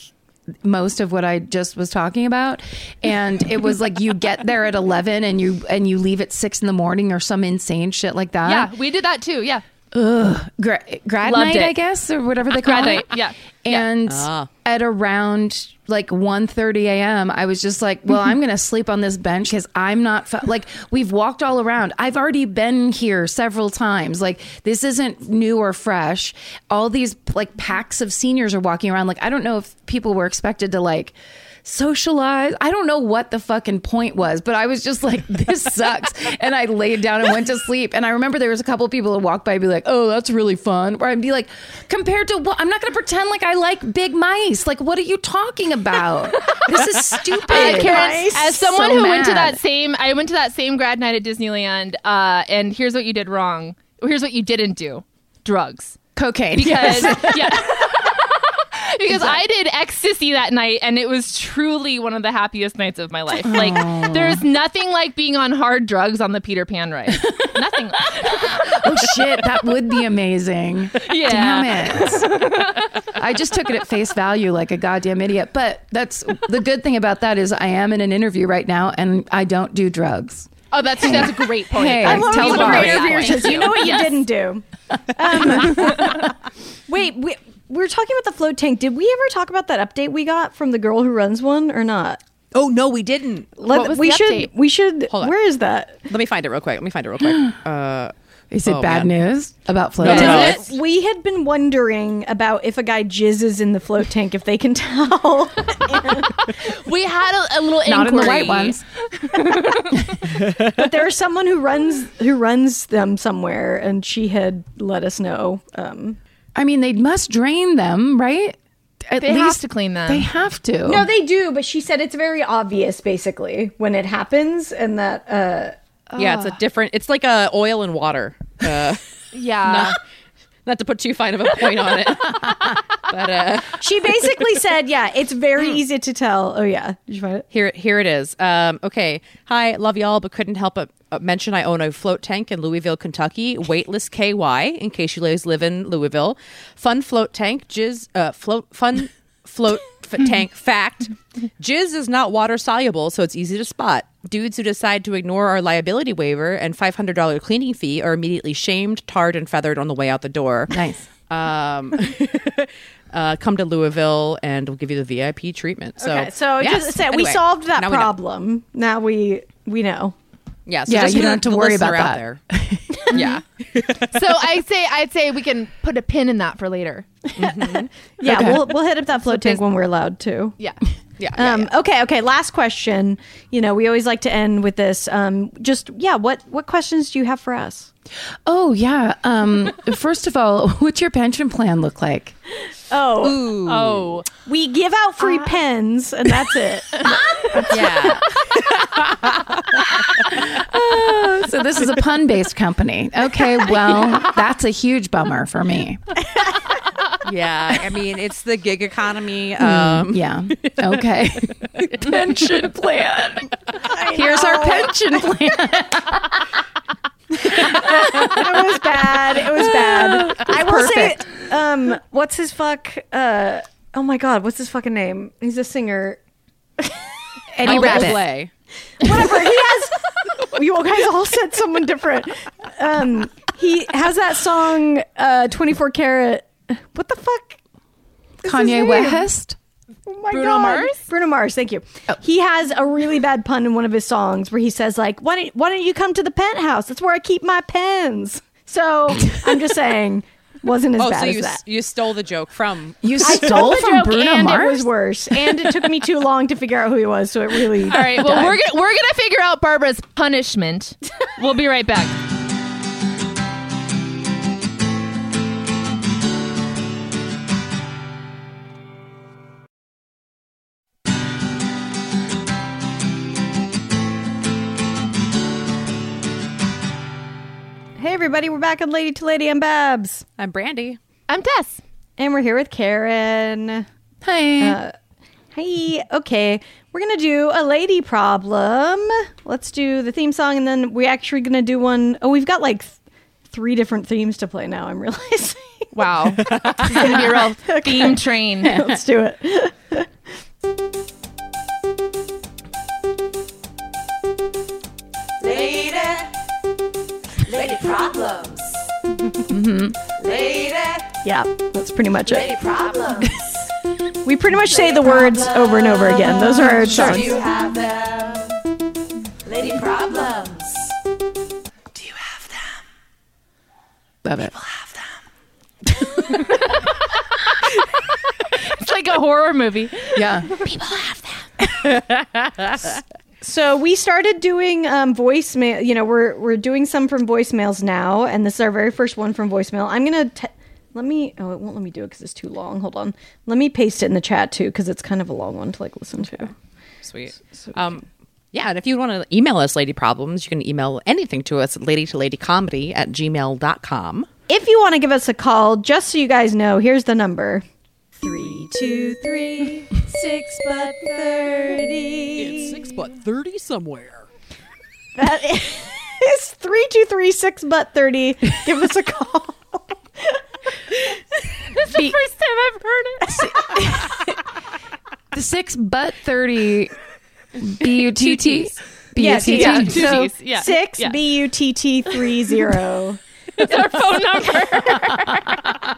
most of what I just was talking about. And it was like you get there at eleven and you and you leave at six in the morning or some insane shit like that. Yeah, we did that too. Yeah. Ugh. Gra- grad Loved night, it. I guess, or whatever they call Grad it. night, yeah. And Ah. at around like one thirty a.m., I was just like, well, I'm going to sleep on this bench because I'm not, fu- like, we've walked all around. I've already been here several times. Like, this isn't new or fresh. All these, like, packs of seniors are walking around. Like, I don't know if people were expected to, like, socialize. I don't know what the fucking point was, but I was just like, this sucks. And I laid down and went to sleep. And I remember there was a couple of people that walked by and be like, oh, that's really fun. Or I'd be like, compared to what? I'm not going to pretend like I like big mice. Like, what are you talking about? This is stupid. Uh, Karen, Nice. as someone So who went to mad. that same, I went to that same grad night at Disneyland, uh, and here's what you did wrong. Here's what you didn't do: drugs. Cocaine. Because yeah, because I did ecstasy that night, and it was truly one of the happiest nights of my life. Like, there's nothing like being on hard drugs on the Peter Pan ride. Nothing. Oh shit, that would be amazing. Yeah. Damn it. I just took it at face value like a goddamn idiot. But that's the good thing about that is I am in an interview right now and I don't do drugs. Oh, that's that's a great point. Hey, I I love tell you the for bar. that Interviewer point. says, you know what you Yes. didn't do. Um, wait, we, we were talking about the float tank. Did we ever talk about that update we got from the girl who runs one or not? Oh no, we didn't. Let, What was we the should. update? We should. Hold on. Where is that? Let me find it real quick. Let me find it real quick. Uh, Is it Oh, bad man. news about No, floating? no, Is it's- We had been wondering about if a guy jizzes in the float tank, if they can tell. We had a, a little Not in the inquiry. white ones. But there's someone who runs who runs them somewhere, and she had let us know. Um, I mean, they must drain them, right? At They have to clean them. They have to. no, they do, but she said it's very obvious, basically, when it happens, and that. Uh, yeah, it's a different. It's like a oil and water. Uh, Yeah. not to put too fine of a point on it, but uh, She basically said, yeah, it's very easy to tell. Oh, yeah. Did you find it? here, here it is. Um, okay, hi, love y'all, but couldn't help but uh, mention I own a float tank in Louisville, Kentucky. Weightless K Y, in case you ladies live in Louisville. Fun float tank, jizz, uh, float, fun float f- tank fact. Jizz is not water soluble, so it's easy to spot. Dudes who decide to ignore our liability waiver and five hundred dollars cleaning fee are immediately shamed, tarred, and feathered on the way out the door. Nice. Um, uh, come to Louisville and we'll give you the V I P treatment. So, Okay, so yes. just say we Anyway, solved that now we know. problem. Now we we know. Yeah, so Yeah, just you for don't have to the worry listener about out that. there. Yeah. So I say I'd say we can put a pin in that for later. Yeah, Okay. we'll we'll hit up that float tank when we're allowed to. Yeah. Yeah. yeah, Um, yeah. Okay, okay. Last question. You know, we always like to end with this. Um, just yeah, what what questions do you have for us? Oh, yeah. Um, first of all, what's your pension plan look like? Oh, Oh. we give out free pens, and that's it. yeah. So this is a pun-based company. Okay, well, that's a huge bummer for me. Yeah. I mean, it's the gig economy. Um, Yeah. Okay. Pension plan. Here's our pension plan. It was bad. It was bad. I will perfect. say, um, what's his fuck? Uh, oh my god, what's his fucking name? He's a singer. Eddie Michael Rabbit. Bublé. Whatever. He has. You guys all said someone different. Um, he has that song, uh, twenty-four karat. What the fuck? is his Kanye name? West. Oh my Bruno God. Mars? Bruno Mars, thank you. He has a really bad pun in one of his songs where he says, like, why don't, why don't you come to the penthouse? That's where I keep my pens. So I'm just saying, wasn't as Oh, bad so as you, that. s- you stole the joke from. You I stole told the from joke Bruno and Mars? it was worse. And it took me too long to figure out who he was, so it really. All right. Well, we're gonna we're gonna figure out Barbara's punishment. We'll be right back. Hey, everybody, we're back on Lady to Lady. I'm Babs. I'm Brandy. I'm Tess. And we're here with Karen. Hi. Uh, Hey, okay. We're going to do a lady problem. Let's do the theme song, and then we're actually going to do one. Oh, we've got like th- three different themes to play now, I'm realizing. Wow. This is gonna be a real theme train. Let's do it. Mm-hmm. Lady. Yeah, that's pretty much it. Problems. We pretty much say the words over and over again. Those are our songs. Do you have them? Lady problems. Do you have them? Love it. People have them. It's like a horror movie. Yeah. People have them. So we started doing um, voicemail. You know, we're we're doing some from voicemails now, and this is our very first one from voicemail. I'm gonna t- let me. Oh, it won't let me do it because it's too long. Hold on. Let me paste it in the chat too because it's kind of a long one to like listen to. Sweet. So- Um, yeah, and if you want to email us Lady Problems, you can email anything to us at lady to lady comedy at gmail dot com. If you want to give us a call, just so you guys know, here's the number. Three, two, three, Six but thirty. It's six but thirty somewhere. that is three, two, three, six but thirty. Give us a call. That's the first time I've heard it. The six but thirty B U T T. B U Yes, T T. yeah. Two So T's, yeah, six yeah. B U T T three zero. It's our phone number.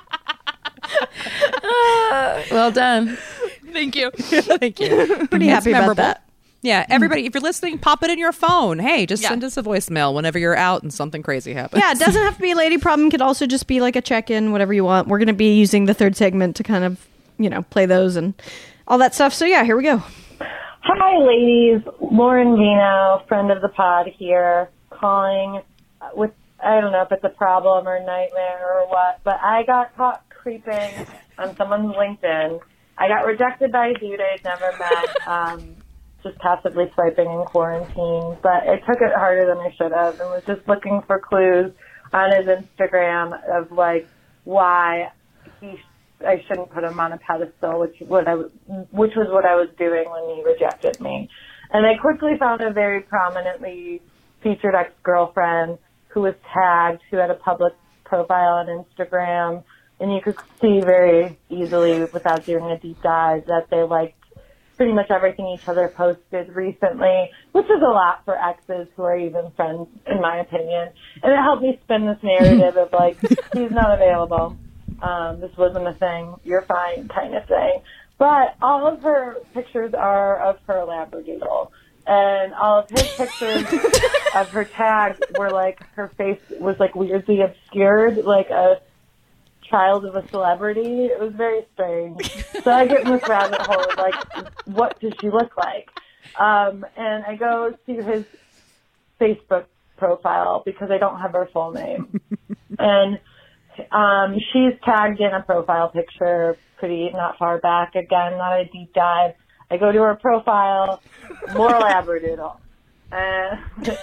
Well done. Thank you. Thank you. Pretty It's happy about memorable. that. Yeah, everybody, if you're listening, pop it in your phone. Hey, just Yeah. send us a voicemail whenever you're out and something crazy happens. Yeah, it doesn't have to be a lady problem. Could also just be like a check-in, whatever you want. We're going to be using the third segment to kind of, you know, play those and all that stuff. So yeah, here we go. Hi, ladies. Lauren Vino, friend of the pod here, calling with, I don't know if it's a problem or nightmare or what, but I got caught creeping on someone's LinkedIn. I got rejected by a dude I'd never met, um, just passively swiping in quarantine, but I took it harder than I should have and was just looking for clues on his Instagram of, like, why he I shouldn't put him on a pedestal, which what I which was what I was doing when he rejected me. And I quickly found a very prominently featured ex-girlfriend who was tagged, who had a public profile on Instagram, and you could see very easily without doing a deep dive that they liked pretty much everything each other posted recently, which is a lot for exes who are even friends, in my opinion. And it helped me spin this narrative of, like, he's not available. Um, this wasn't a thing. You're fine kind of thing. But all of her pictures are of her Labradoodle. And all of his pictures of her tags were like, her face was like weirdly obscured, like a child of a celebrity. It was very strange. So I get in this rabbit hole of, like, what does she look like? Um, and I go to his Facebook profile because I don't have her full name. And um, she's tagged in a profile picture pretty not far back. Again, not a deep dive. I go to her profile, more Labradoodle. Uh,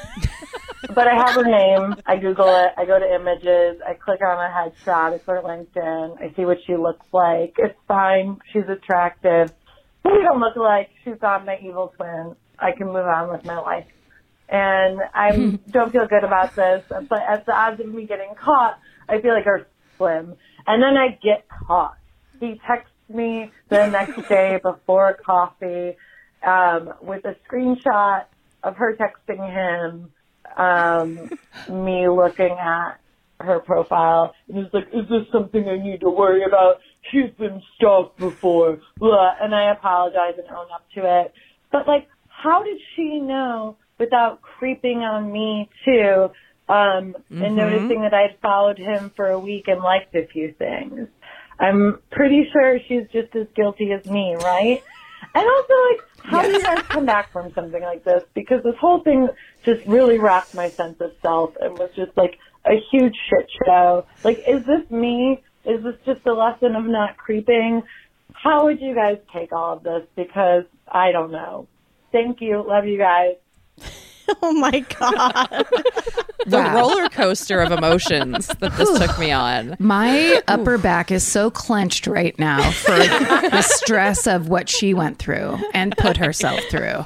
but I have her name. I Google it. I go to images. I click on her headshot. It's her LinkedIn. I see what she looks like. It's fine. She's attractive. We don't look alike. She's not my evil twin. I can move on with my life. And I don't feel good about this. But at the odds of me getting caught, I feel like are slim. And then I get caught. He texts me the next day before coffee um, with a screenshot of her texting him, um, me looking at her profile. And he's like, is this something I need to worry about? She's been stalked before. Blah. And I apologize and own up to it. But, like, how did she know without creeping on me, too, um, mm-hmm. and noticing that I'd followed him for a week and liked a few things? I'm pretty sure she's just as guilty as me, right? And also, like, how do you guys come back from something like this? Because this whole thing just really rocked my sense of self and was just, like, a huge shit show. Like, is this me? Is this just a lesson of not creeping? How would you guys take all of this? Because I don't know. Thank you. Love you guys. Oh, my God. The wow. roller coaster of emotions that this took me on. My upper back is so clenched right now for the stress of what she went through and put herself through.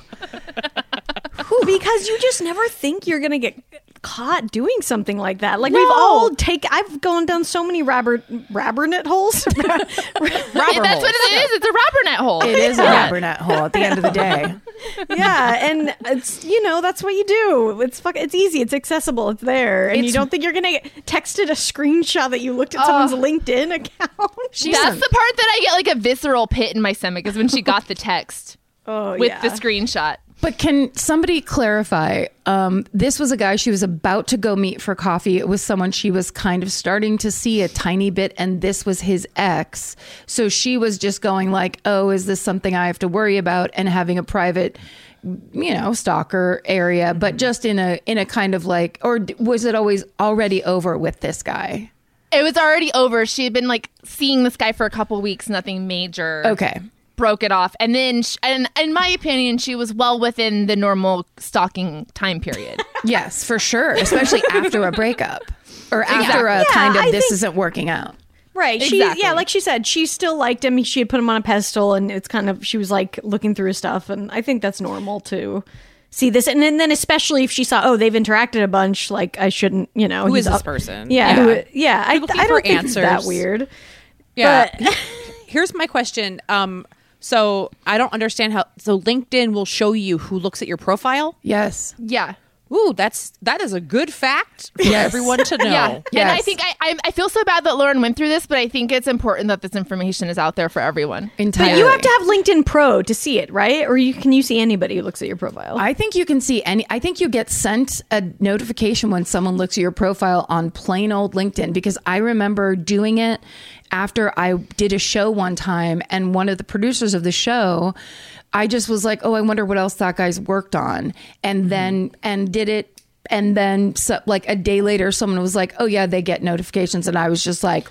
Because you just never think you're going to get caught doing something like that. Like, no. we've all take. I've gone down so many rabber, rabbernet holes. Ra- That's holes. What it is. It's a rabbernet hole. It is a rabbernet hole at the end of the day. Yeah, and it's, you know, that's what you do. It's fuck, it's easy, it's accessible, it's there, and It's- you don't think you're gonna get texted a screenshot that you looked at someone's LinkedIn account. That's the part that I get like a visceral pit in my stomach is when she got the text Oh, with yeah. the screenshot. But can somebody clarify? Um, this was a guy she was about to go meet for coffee. It was someone she was kind of starting to see a tiny bit, and this was his ex. So she was just going like, "Oh, is this something I have to worry about?" And having a private, you know, stalker area, but just in a in a kind of like, or was it always already over with this guy? It was already over. She had been like seeing this guy for a couple weeks, nothing major. Okay. Broke it off, and then, sh- and in my opinion, she was well within the normal stalking time period. Yes, for sure, especially after a breakup or after a Yeah, kind of I this think- isn't working out. Right. She, Exactly. yeah, like she said, she still liked him. She had put him on a pedestal, and it's kind of, she was like looking through his stuff. And I think that's normal to see this. And then, then especially if she saw, oh, they've interacted a bunch, like I shouldn't, you know. Who he's is this up- person? Yeah. Yeah. Who, yeah. I, looking I for don't think it's that answers. weird. Yeah. But- Here's my question. Um, so I don't understand how. So LinkedIn will show you who looks at your profile. Yes. Yeah. Ooh, that's that is a good fact for Yes. everyone to know. Yeah. And I Yes. think I, I I feel so bad that Lauren went through this, but I think it's important that this information is out there for everyone. Entirely. But you have to have LinkedIn Pro to see it, right? Or you can you see anybody who looks at your profile? I think you can see any. I think you get sent a notification when someone looks at your profile on plain old LinkedIn, because I remember doing it after I did a show one time, and one of the producers of the show, I just was like, oh, I wonder what else that guy's worked on, and then and did it. And then, so, like a day later, someone was like, "Oh yeah, they get notifications," and I was just like,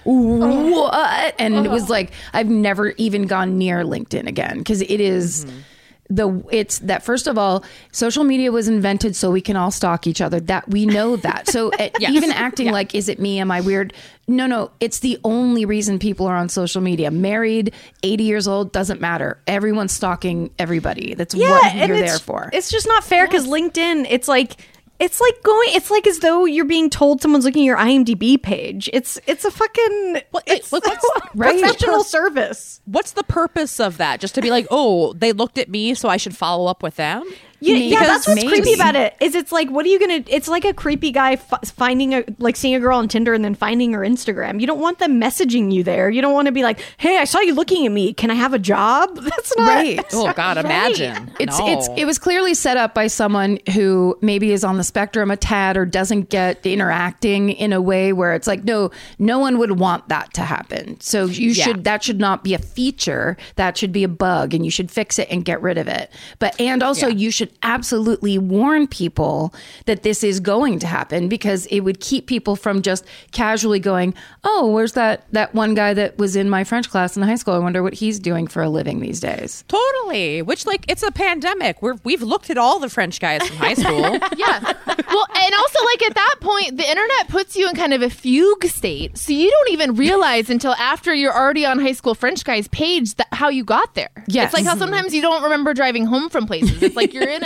"What?" And it was like, I've never even gone near LinkedIn again, because it is the it's that first of all, social media was invented so we can all stalk each other. That we know that. So uh, even acting like, is it me? Am I weird? No, no. It's the only reason people are on social media. Married, eighty years old, doesn't matter. Everyone's stalking everybody. That's what and you're it's- there for. It's just not fair because LinkedIn, it's like it's like going. It's like as though you're being told someone's looking at your IMDb page. It's it's a fucking Well, it's look, what's- right? professional service. What's the purpose of that? Just to be like, oh, they looked at me, so I should follow up with them? Yeah, yeah, Because that's what's maybe- creepy about it. Is it's like, what are you gonna? It's like a creepy guy f- finding a like seeing a girl on Tinder and then finding her Instagram. You don't want them messaging you there. You don't want to be like, hey, I saw you looking at me. Can I have a job? That's not Right. Oh God, imagine. It's No. it's it was clearly set up by someone who maybe is on the spectrum a tad or doesn't get interacting in a way where it's like, no, no one would want that to happen. So you Yeah. should that should not be a feature. That should be a bug, and you should fix it and get rid of it. But and also Yeah. you should absolutely warn people that this is going to happen, because it would keep people from just casually going, oh, where's that that one guy that was in my French class in high school? I wonder what he's doing for a living these days. Totally. Which, like, it's a pandemic. We're we've looked at all the French guys from high school. Yeah. Well, and also like at that point, the internet puts you in kind of a fugue state, so you don't even realize until after you're already on High School French Guy's page that how you got there. Yes. It's like how sometimes you don't remember driving home from places. It's like you're in a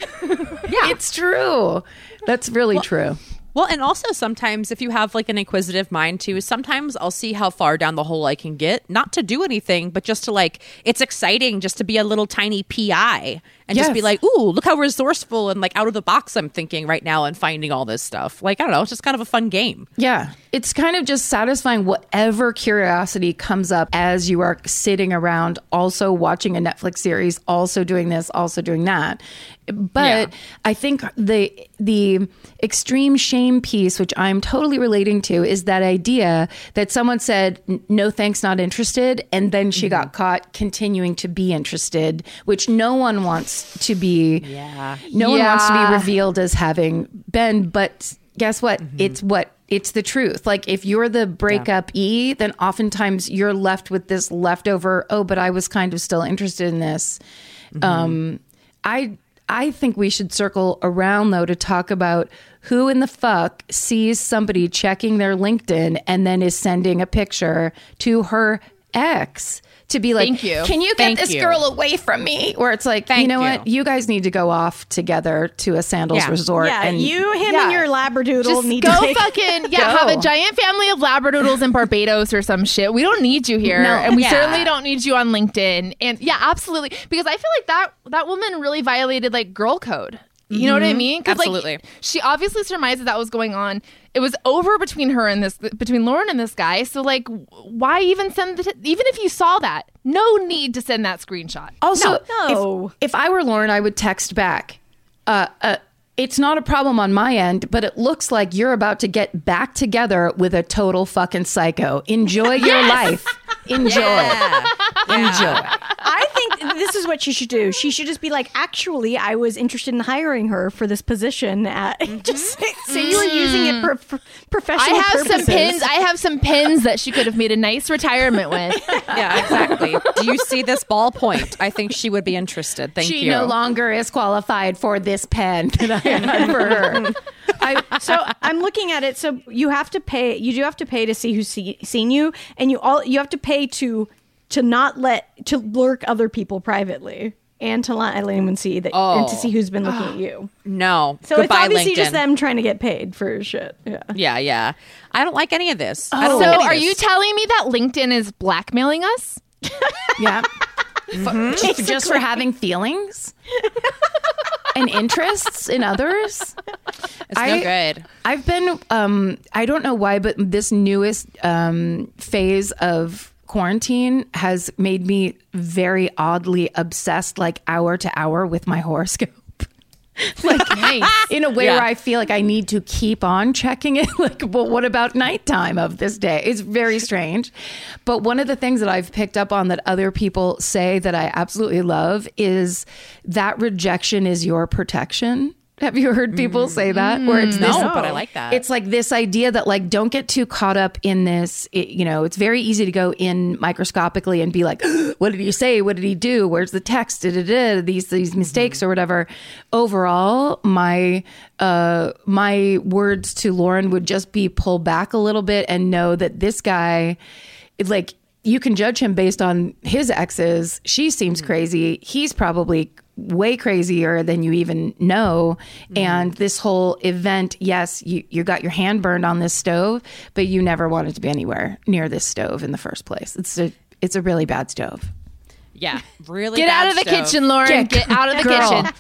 Yeah. It's true. That's really true. Well, and also sometimes if you have like an inquisitive mind too, sometimes I'll see how far down the hole I can get, not to do anything, but just to like, it's exciting just to be a little tiny P I and just be Yes. like, ooh, look how resourceful and like out of the box I'm thinking right now and finding all this stuff. Like, I don't know, it's just kind of a fun game. Yeah. It's kind of just satisfying whatever curiosity comes up as you are sitting around, also watching a Netflix series, also doing this, also doing that. But Yeah. I think the the extreme shame piece, which I'm totally relating to, is that idea that someone said, "N- no thanks, not interested. And then she got caught continuing to be interested, which no one wants to be. Yeah. No one wants to be Yeah. revealed as having been. But guess what? It's what it's the truth. Like if you're the breakup E, then oftentimes you're left with this leftover, oh, but I was kind of still interested in this. Um, I I think we should circle around though to talk about who in the fuck sees somebody checking their LinkedIn and then is sending a picture to her ex to be like, Thank you. can you get Thank this you. girl away from me? Where it's like, Thank you know you. what? You guys need to go off together to a sandals Yeah. resort. Yeah, and you, him, yeah. and your labradoodle Just need go to take. fucking yeah, Go. have a giant family of labradoodles in Barbados or some shit. We don't need you here, No. and we Yeah. certainly don't need you on LinkedIn. And yeah, absolutely, because I feel like that that woman really violated like girl code. You know what I mean? 'Cause, Absolutely. Like, she obviously surmised that that was going on. It was over between her and this, between Lauren and this guy. So like, why even send the? T- even if you saw that, no need to send that screenshot. Also, No. If, if I were Lauren, I would text back. Uh, uh, it's not a problem on my end, but it looks like you're about to get back together with a total fucking psycho. Enjoy your life. Enjoy. Enjoy. I think this is what she should do. She should just be like, actually, I was interested in hiring her for this position. At just say, say you were using it for, for I professional have purposes. some pins. I have some pins that she could have made a nice retirement with. Yeah, exactly. Do you see this ballpoint? I think she would be interested. Thank She you. no longer is qualified for this pen that I had for her. I, so I'm looking at it. So you have to pay. You do have to pay to see who's see, seen you, and you all you have to pay to to not let to lurk other people privately, and to not let anyone see that, and to see who's been looking at you. No. So Goodbye, it's obviously LinkedIn. just them trying to get paid for shit. Yeah. Yeah, yeah. I don't like any of this. I So don't like any of are this. you telling me that LinkedIn is blackmailing us? Yeah. For- just, just for having feelings and interests in others. It's I- no good. I've been, um, I don't know why, but this newest um, phase of quarantine has made me very oddly obsessed, like hour to hour with my horoscope. Like Nice. in a way Yeah. where I feel like I need to keep on checking it. Like, well, what about nighttime of this day? It's very strange. But one of the things that I've picked up on that other people say that I absolutely love is that rejection is your protection. Have you heard people say that? Where it's this, No, but I like that. It's like this idea that like don't get too caught up in this. It, you know, it's very easy to go in microscopically and be like, what did he say? What did he do? Where's the text? Da, da, da, these these mistakes or whatever. Overall, my uh, my words to Lauren would just be pull back a little bit and know that this guy, like, you can judge him based on his exes. She seems crazy. He's probably way crazier than you even know. And this whole event, yes, you, you got your hand burned on this stove, but you never wanted to be anywhere near this stove in the first place. It's a it's a really bad stove. Yeah, really. Get bad out of the stove. kitchen, Lauren. Get out of the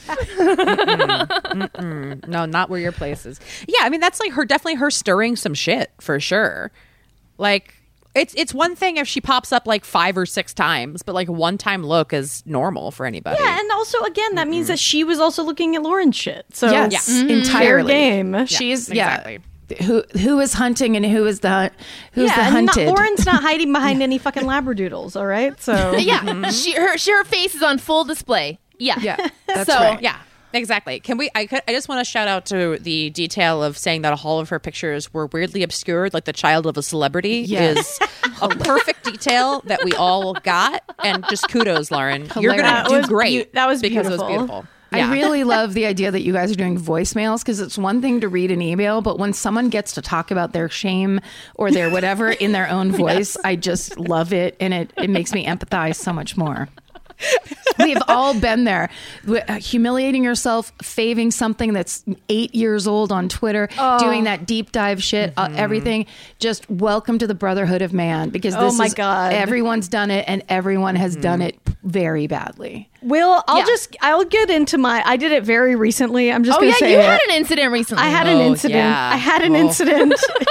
Girl. kitchen. No, not where your place is. Yeah, I mean that's like her, definitely her stirring some shit for sure. Like it's it's one thing if she pops up like five or six times, but like one time look is normal for anybody. Yeah, and also again, that means that she was also looking at Lauren's shit. So Yes, fair entirely. game. She's exactly. yeah. Who who is hunting and who is the hunt? Who's the yeah, and not, hunted? Lauren's not hiding behind any fucking labradoodles. All right, so Yeah, she, her, she, her face is on full display. Yeah. Yeah, that's So- right. Yeah, exactly. Can we? I, could, I just want to shout out to the detail of saying that all of her pictures were weirdly obscured, like the child of a celebrity Yes. is a perfect detail that we all got. And just kudos, Lauren. You're Hilarious. gonna That do was great. beau- that was because it beautiful. was beautiful. I Yeah. really love the idea that you guys are doing voicemails because it's one thing to read an email, but when someone gets to talk about their shame or their whatever in their own voice, I just love it. And it, it makes me empathize so much more. We've all been there. W- uh, Humiliating yourself, faving something that's eight years old on Twitter, doing that deep dive shit, uh, everything. Just welcome to the brotherhood of man because Oh this my is, God. everyone's done it and everyone has done it very badly. Will I'll Yeah. just I'll get into my. I did it very recently. I'm just Oh gonna yeah, say you it. had an incident recently. I had an Oh, incident. yeah. I had an Oh. incident.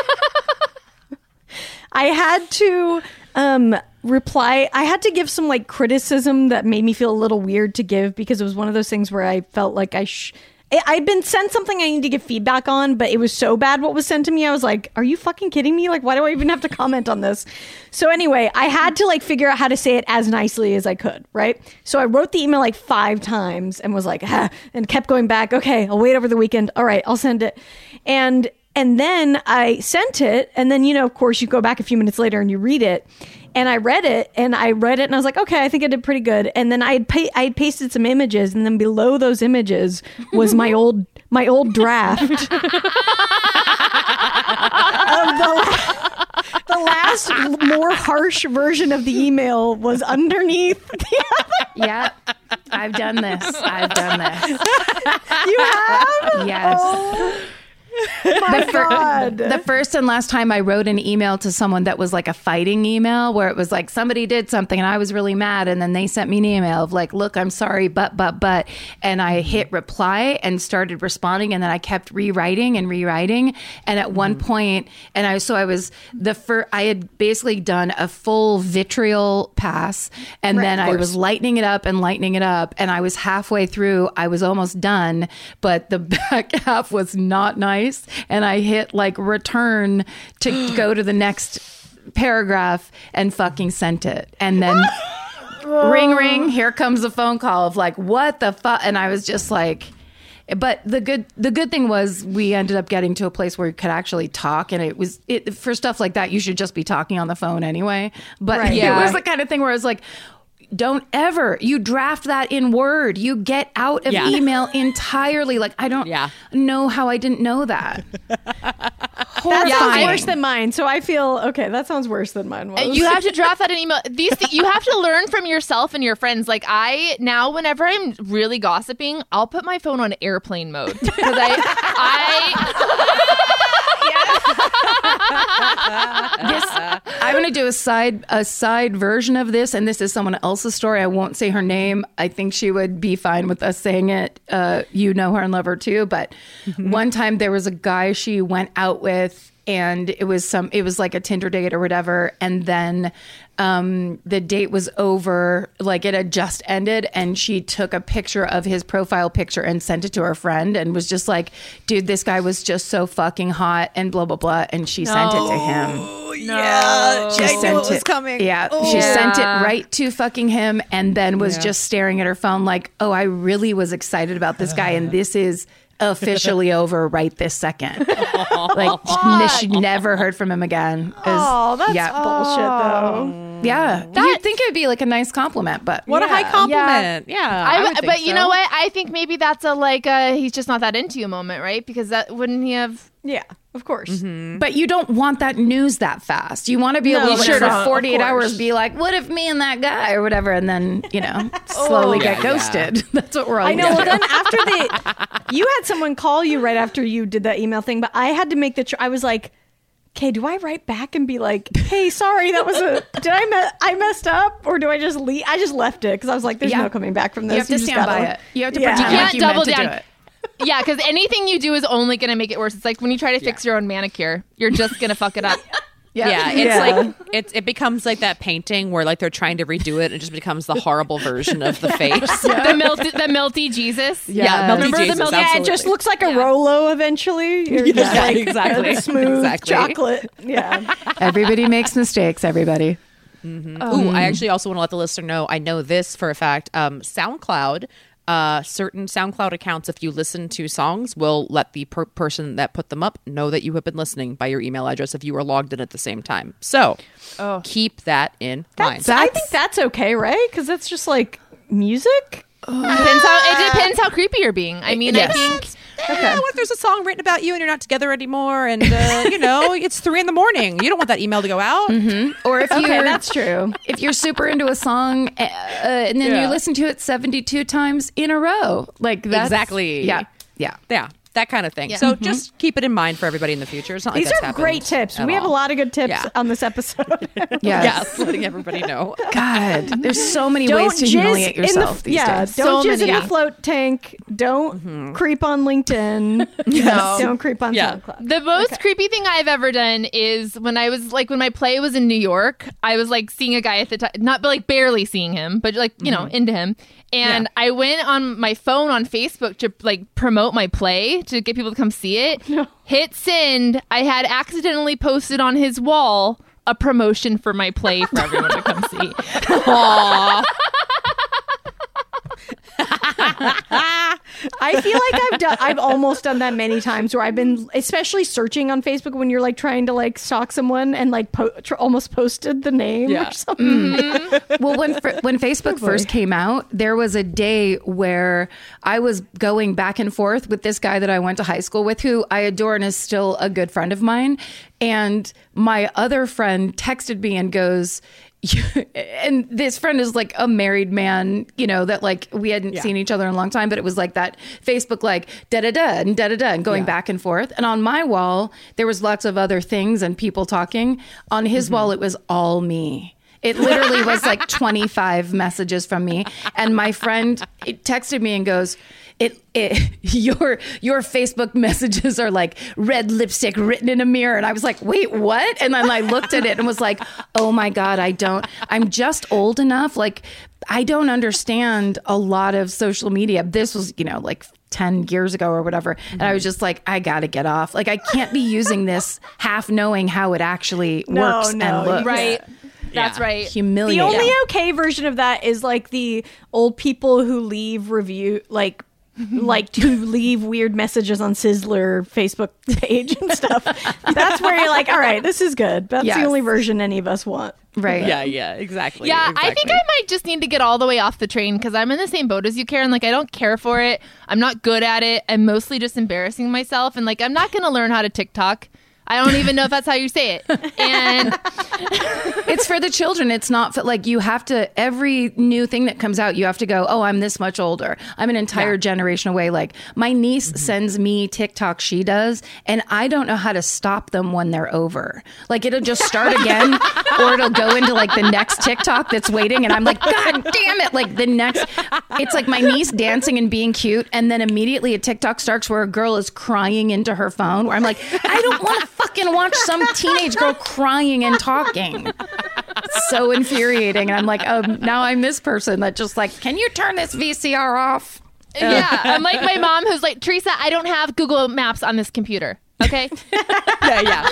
I had to um, reply. I had to give some like criticism that made me feel a little weird to give because it was one of those things where I felt like I sh- I- I'd been sent something I need to give feedback on, but it was so bad what was sent to me. I was like, are you fucking kidding me? Like, why do I even have to comment on this? So anyway, I had to like figure out how to say it as nicely as I could, right? So I wrote the email like five times and was like, ah, and kept going back. Okay, I'll wait over the weekend. All right, I'll send it. And and then I sent it, and then, you know, of course, you go back a few minutes later and you read it. And I read it, and I read it, and I was like, okay, I think I did pretty good. And then I had pa- I had pasted some images, and then below those images was my old my old draft of the, la- the the last more harsh version of the email was underneath the other. Yeah, I've done this. I've done this. You have? Yes. Oh, my the, fir- God. the first and last time I wrote an email to someone that was like a fighting email where it was like somebody did something and I was really mad and then they sent me an email of like, look, I'm sorry, but, but, but, and I hit reply and started responding and then I kept rewriting and rewriting. And at mm-hmm. one point, and I, so I was the first, I had basically done a full vitriol pass and Right, then of I course. was lightening it up and lightening it up. And I was halfway through, I was almost done, but the back half was not nice. And I hit like return to go to the next paragraph and fucking sent it. And then ring, ring, here comes a phone call of like, what the fuck? And I was just like, but the good the good thing was we ended up getting to a place where we could actually talk. And it was it for stuff like that, you should just be talking on the phone anyway. But Right. it Yeah. was the kind of thing where I was like, don't ever you draft that in Word. You get out of Yeah. email entirely. Like I don't Yeah. know how I didn't know that. That Horrifying. sounds worse than mine. So I feel okay. That sounds worse than mine was. You have to draft that in email. These th- you have to learn from yourself and your friends. Like I now, whenever I'm really gossiping, I'll put my phone on airplane mode because I, I, This, I'm going to do a side a side version of this, and this is someone else's story. I won't say her name. I think she would be fine with us saying it. Uh, you know her and love her too. But one time there was a guy she went out with, and it was some. It was like a Tinder date or whatever, and then. Um, the date was over, like it had just ended, and she took a picture of his profile picture and sent it to her friend and was just like, dude, this guy was just so fucking hot and blah, blah, blah. And she sent it to him. Yeah, She I knew sent it was coming. Yeah, Oh. she Yeah. sent it right to fucking him and then was just staring at her phone like, oh, I really was excited about this guy and this is officially over right this second. Like n- she never heard from him again. It was- Oh, that's yeah. bullshit, though. Yeah, you'd think it would be like a nice compliment, but What a high Yeah. compliment. Yeah. I, I would think but you so. know what? I think maybe that's a like a he's just not that into you moment, right? Because that wouldn't he have? Yeah, of course. but you don't want that news that fast. You want to be able No, to sure, for of forty-eight course. hours be like, what if me and that guy or whatever, and then you know slowly get yeah, ghosted. That's what we're all I know. used Well, to. then after the, you had someone call you right after you did that email thing, but I had to make the. Tr- I was like, okay, do I write back and be like, hey, sorry, that was a. Did I me- I messed up, or do I just leave? I just left it because I was like, there's Yeah. no coming back from this. You have to just stand gotta- by it. You have to Yeah. pretend You like can't you double meant to down. do it. Yeah, because anything you do is only going to make it worse. It's like when you try to fix your own manicure, you're just going to fuck it up. Yeah, it's Yeah. like it's it becomes like that painting where like they're trying to redo it and it just becomes the horrible version of the face. the melty, the melty Jesus. Yeah, melty Remember Jesus, the melty? Yeah, it absolutely. just looks like a Rolo eventually. You're just Yeah, like exactly. a smooth Exactly. chocolate. Yeah. Everybody makes mistakes. Everybody. Ooh, I actually also want to let the listener know. I know this for a fact. Um, SoundCloud, uh, certain SoundCloud accounts, if you listen to songs, will let the per- person that put them up know that you have been listening by your email address if you are logged in at the same time. So keep that in mind. That's, I think that's okay, right? Because that's just like music. Depends how, it depends how creepy you're being. I mean, I think Yeah, what if there's a song written about you and you're not together anymore, and uh, you know it's three in the morning? You don't want that email to go out. Or if Okay, you're that's true. if you're super into a song uh, and then Yeah. you listen to it seventy-two times in a row, like that's, Exactly. Yeah, yeah. Yeah, that kind of thing. Yeah. So just keep it in mind for everybody in the future. It's not These like that's are happened great tips. at We have a all. lot of good tips Yeah. on this episode. Yes. Yes, letting everybody know. God, there's so many Don't ways to jizz humiliate in yourself the, these yeah, days. don't So jizz many. in Yeah. the float tank. Don't Mm-hmm. creep on LinkedIn. No. Don't creep on Yeah. SoundCloud. the most creepy thing I've ever done is when I was like when my play was in New York. I was like seeing a guy at the time, not but like barely seeing him, but like you know into him. And I went on my phone on Facebook to like promote my play to get people to come see it. Hit send. I had accidentally posted on his wall a promotion for my play for everyone to come see. Aww. I feel like I've done. I've almost done that many times where I've been, especially searching on Facebook when you're like trying to like stalk someone and like po- tr- almost posted the name Yeah. or something. Well, when fir- when Facebook first came out, there was a day where I was going back and forth with this guy that I went to high school with, who I adore and is still a good friend of mine. And my other friend texted me and goes, and this friend is like a married man, you know, that like we hadn't yeah. seen each other in a long time, but it was like that Facebook, like da da da and da da da and going yeah. back and forth. And on my wall, there was lots of other things and people talking. On his mm-hmm. wall, it was all me. It literally was like twenty-five messages from me. And my friend it texted me and goes, It, it your your Facebook messages are like red lipstick written in a mirror. And I was like, wait, what? And then I looked at it and was like, oh my God, I don't, I'm just old enough. Like, I don't understand a lot of social media. This was, you know, like ten years ago or whatever. Mm-hmm. And I was just like, I got to get off. Like, I can't be using this half knowing how it actually no, works no, and looks. Right. That's yeah. right. Humiliating. The only okay version of that is like the old people who leave review, like, like to leave weird messages on Sizzler Facebook page and stuff. That's where you're like, all right, this is good. That's yes. the only version any of us want. Right. Yeah, yeah, exactly. Yeah, exactly. I think I might just need to get all the way off the train because I'm in the same boat as you, Karen. Like, I don't care for it. I'm not good at it. I'm mostly just embarrassing myself. And like, I'm not going to learn how to TikTok. I don't even know if that's how you say it. And it's for the children. It's not for, like, you have to, every new thing that comes out, you have to go, oh, I'm this much older. I'm an entire yeah. generation away. Like, my niece mm-hmm. sends me TikTok she does, and I don't know how to stop them when they're over. Like, it'll just start again, or it'll go into, like, the next TikTok that's waiting, and I'm like, God damn it. Like, the next, it's like my niece dancing and being cute, and then immediately a TikTok starts where a girl is crying into her phone, where I'm like, I don't want to fucking watch some teenage girl crying and talking. It's so infuriating. And I'm like, oh, now I'm this person that just like, can you turn this V C R off? Yeah, I'm like my mom who's like, Teresa, I don't have Google Maps on this computer. Okay? yeah, yeah.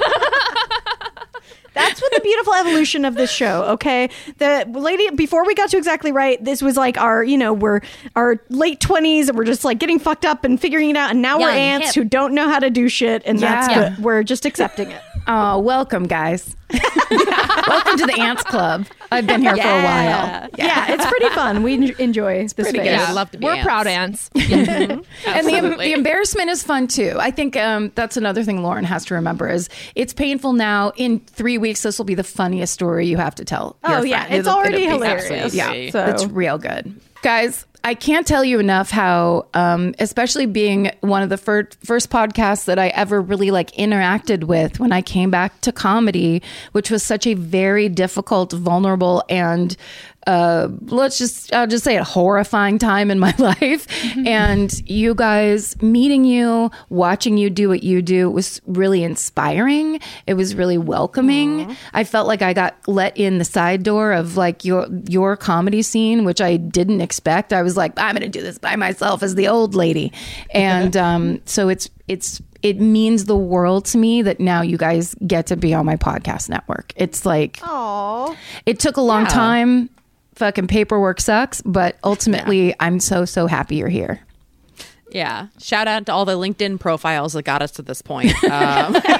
That's what the beautiful evolution of this show, okay? The lady, before we got to Exactly Right, this was like our, you know, we're our late twenties and we're just like getting fucked up and figuring it out. And now Young, we're ants hip. who don't know how to do shit. And Yeah. that's good. We're just accepting it. Oh, welcome, guys. Welcome to the Ants Club. I've been here yeah. for a while. Yeah, yeah it's pretty fun. We en- enjoy this phase. good. Yeah, I'd love to be We're ants. proud ants. And the, the embarrassment is fun too. I think um, that's another thing Lauren has to remember is it's painful now. In three weeks, this will be the funniest story you have to tell. Oh, your yeah. friend. It's It'll- already it'll be- hilarious. Yeah, So- it's real good. Guys, I can't tell you enough how, um, especially being one of the fir- first podcasts that I ever really like interacted with when I came back to comedy, which was such a very difficult, vulnerable, and uh, let's just, I'll just say it, horrifying time in my life. And you guys, meeting you, watching you do what you do was really inspiring. It was really welcoming. Aww. I felt like I got let in the side door of like your, your comedy scene, which I didn't expect. I was like, I'm going to do this by myself as the old lady. And um, so it's, it's, it means the world to me that now you guys get to be on my podcast network. It's like, Aww. It took a long Yeah. time. Fucking paperwork sucks, but ultimately yeah. I'm so, so happy you're here. Yeah. Shout out to all the LinkedIn profiles that got us to this point. Um, that's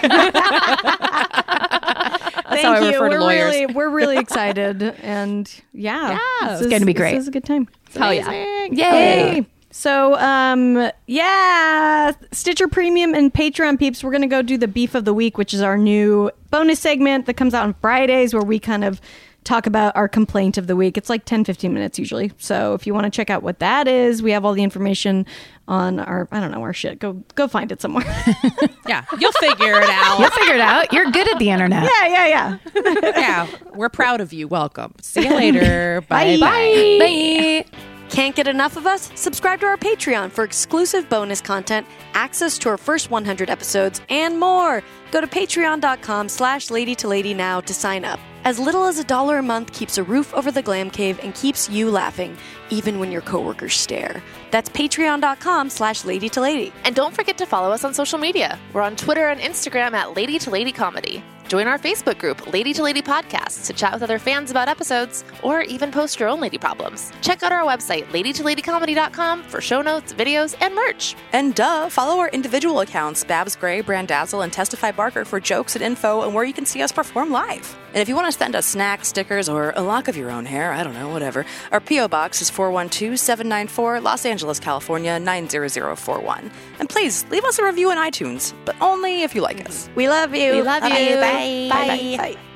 Thank how I you. refer to we're lawyers. really, we're really excited. And yeah, Yeah, this it's gonna be great. This is a good time. Hell yeah. Yay! Yay. So, um, yeah, Stitcher Premium and Patreon peeps, we're going to go do the Beef of the Week, which is our new bonus segment that comes out on Fridays where we kind of talk about our complaint of the week. It's like ten, fifteen minutes usually. So if you want to check out what that is, we have all the information on our, I don't know, our shit. Go go find it somewhere. Yeah. You'll figure it out. You'll figure it out. You're good at the internet. yeah, yeah, yeah. Yeah. We're proud of you. Welcome. See you later. Bye. Bye. Bye. Can't get enough of us? Subscribe to our Patreon for exclusive bonus content, access to our first one hundred episodes, and more. Go to patreon.com slash lady to lady now to sign up. As little as a dollar a month keeps a roof over the glam cave and keeps you laughing, even when your coworkers stare. That's patreon.com slash lady to lady. And don't forget to follow us on social media. We're on Twitter and Instagram at Lady to Lady Comedy. Join our Facebook group, Lady to Lady Podcasts, to chat with other fans about episodes, or even post your own lady problems. Check out our website, lady to lady comedy dot com, for show notes, videos, and merch. And duh, follow our individual accounts, Babs Gray, Brandazzle, and Testify Barker, for jokes and info and where you can see us perform live. And if you want to send us snacks, stickers, or a lock of your own hair, I don't know, whatever, our P O Box is four one two, seven nine four, Los Angeles, California, nine zero zero four one. And please, leave us a review on iTunes, but only if you like us. We love you. We love you. Bye. Bye. Bye. Bye.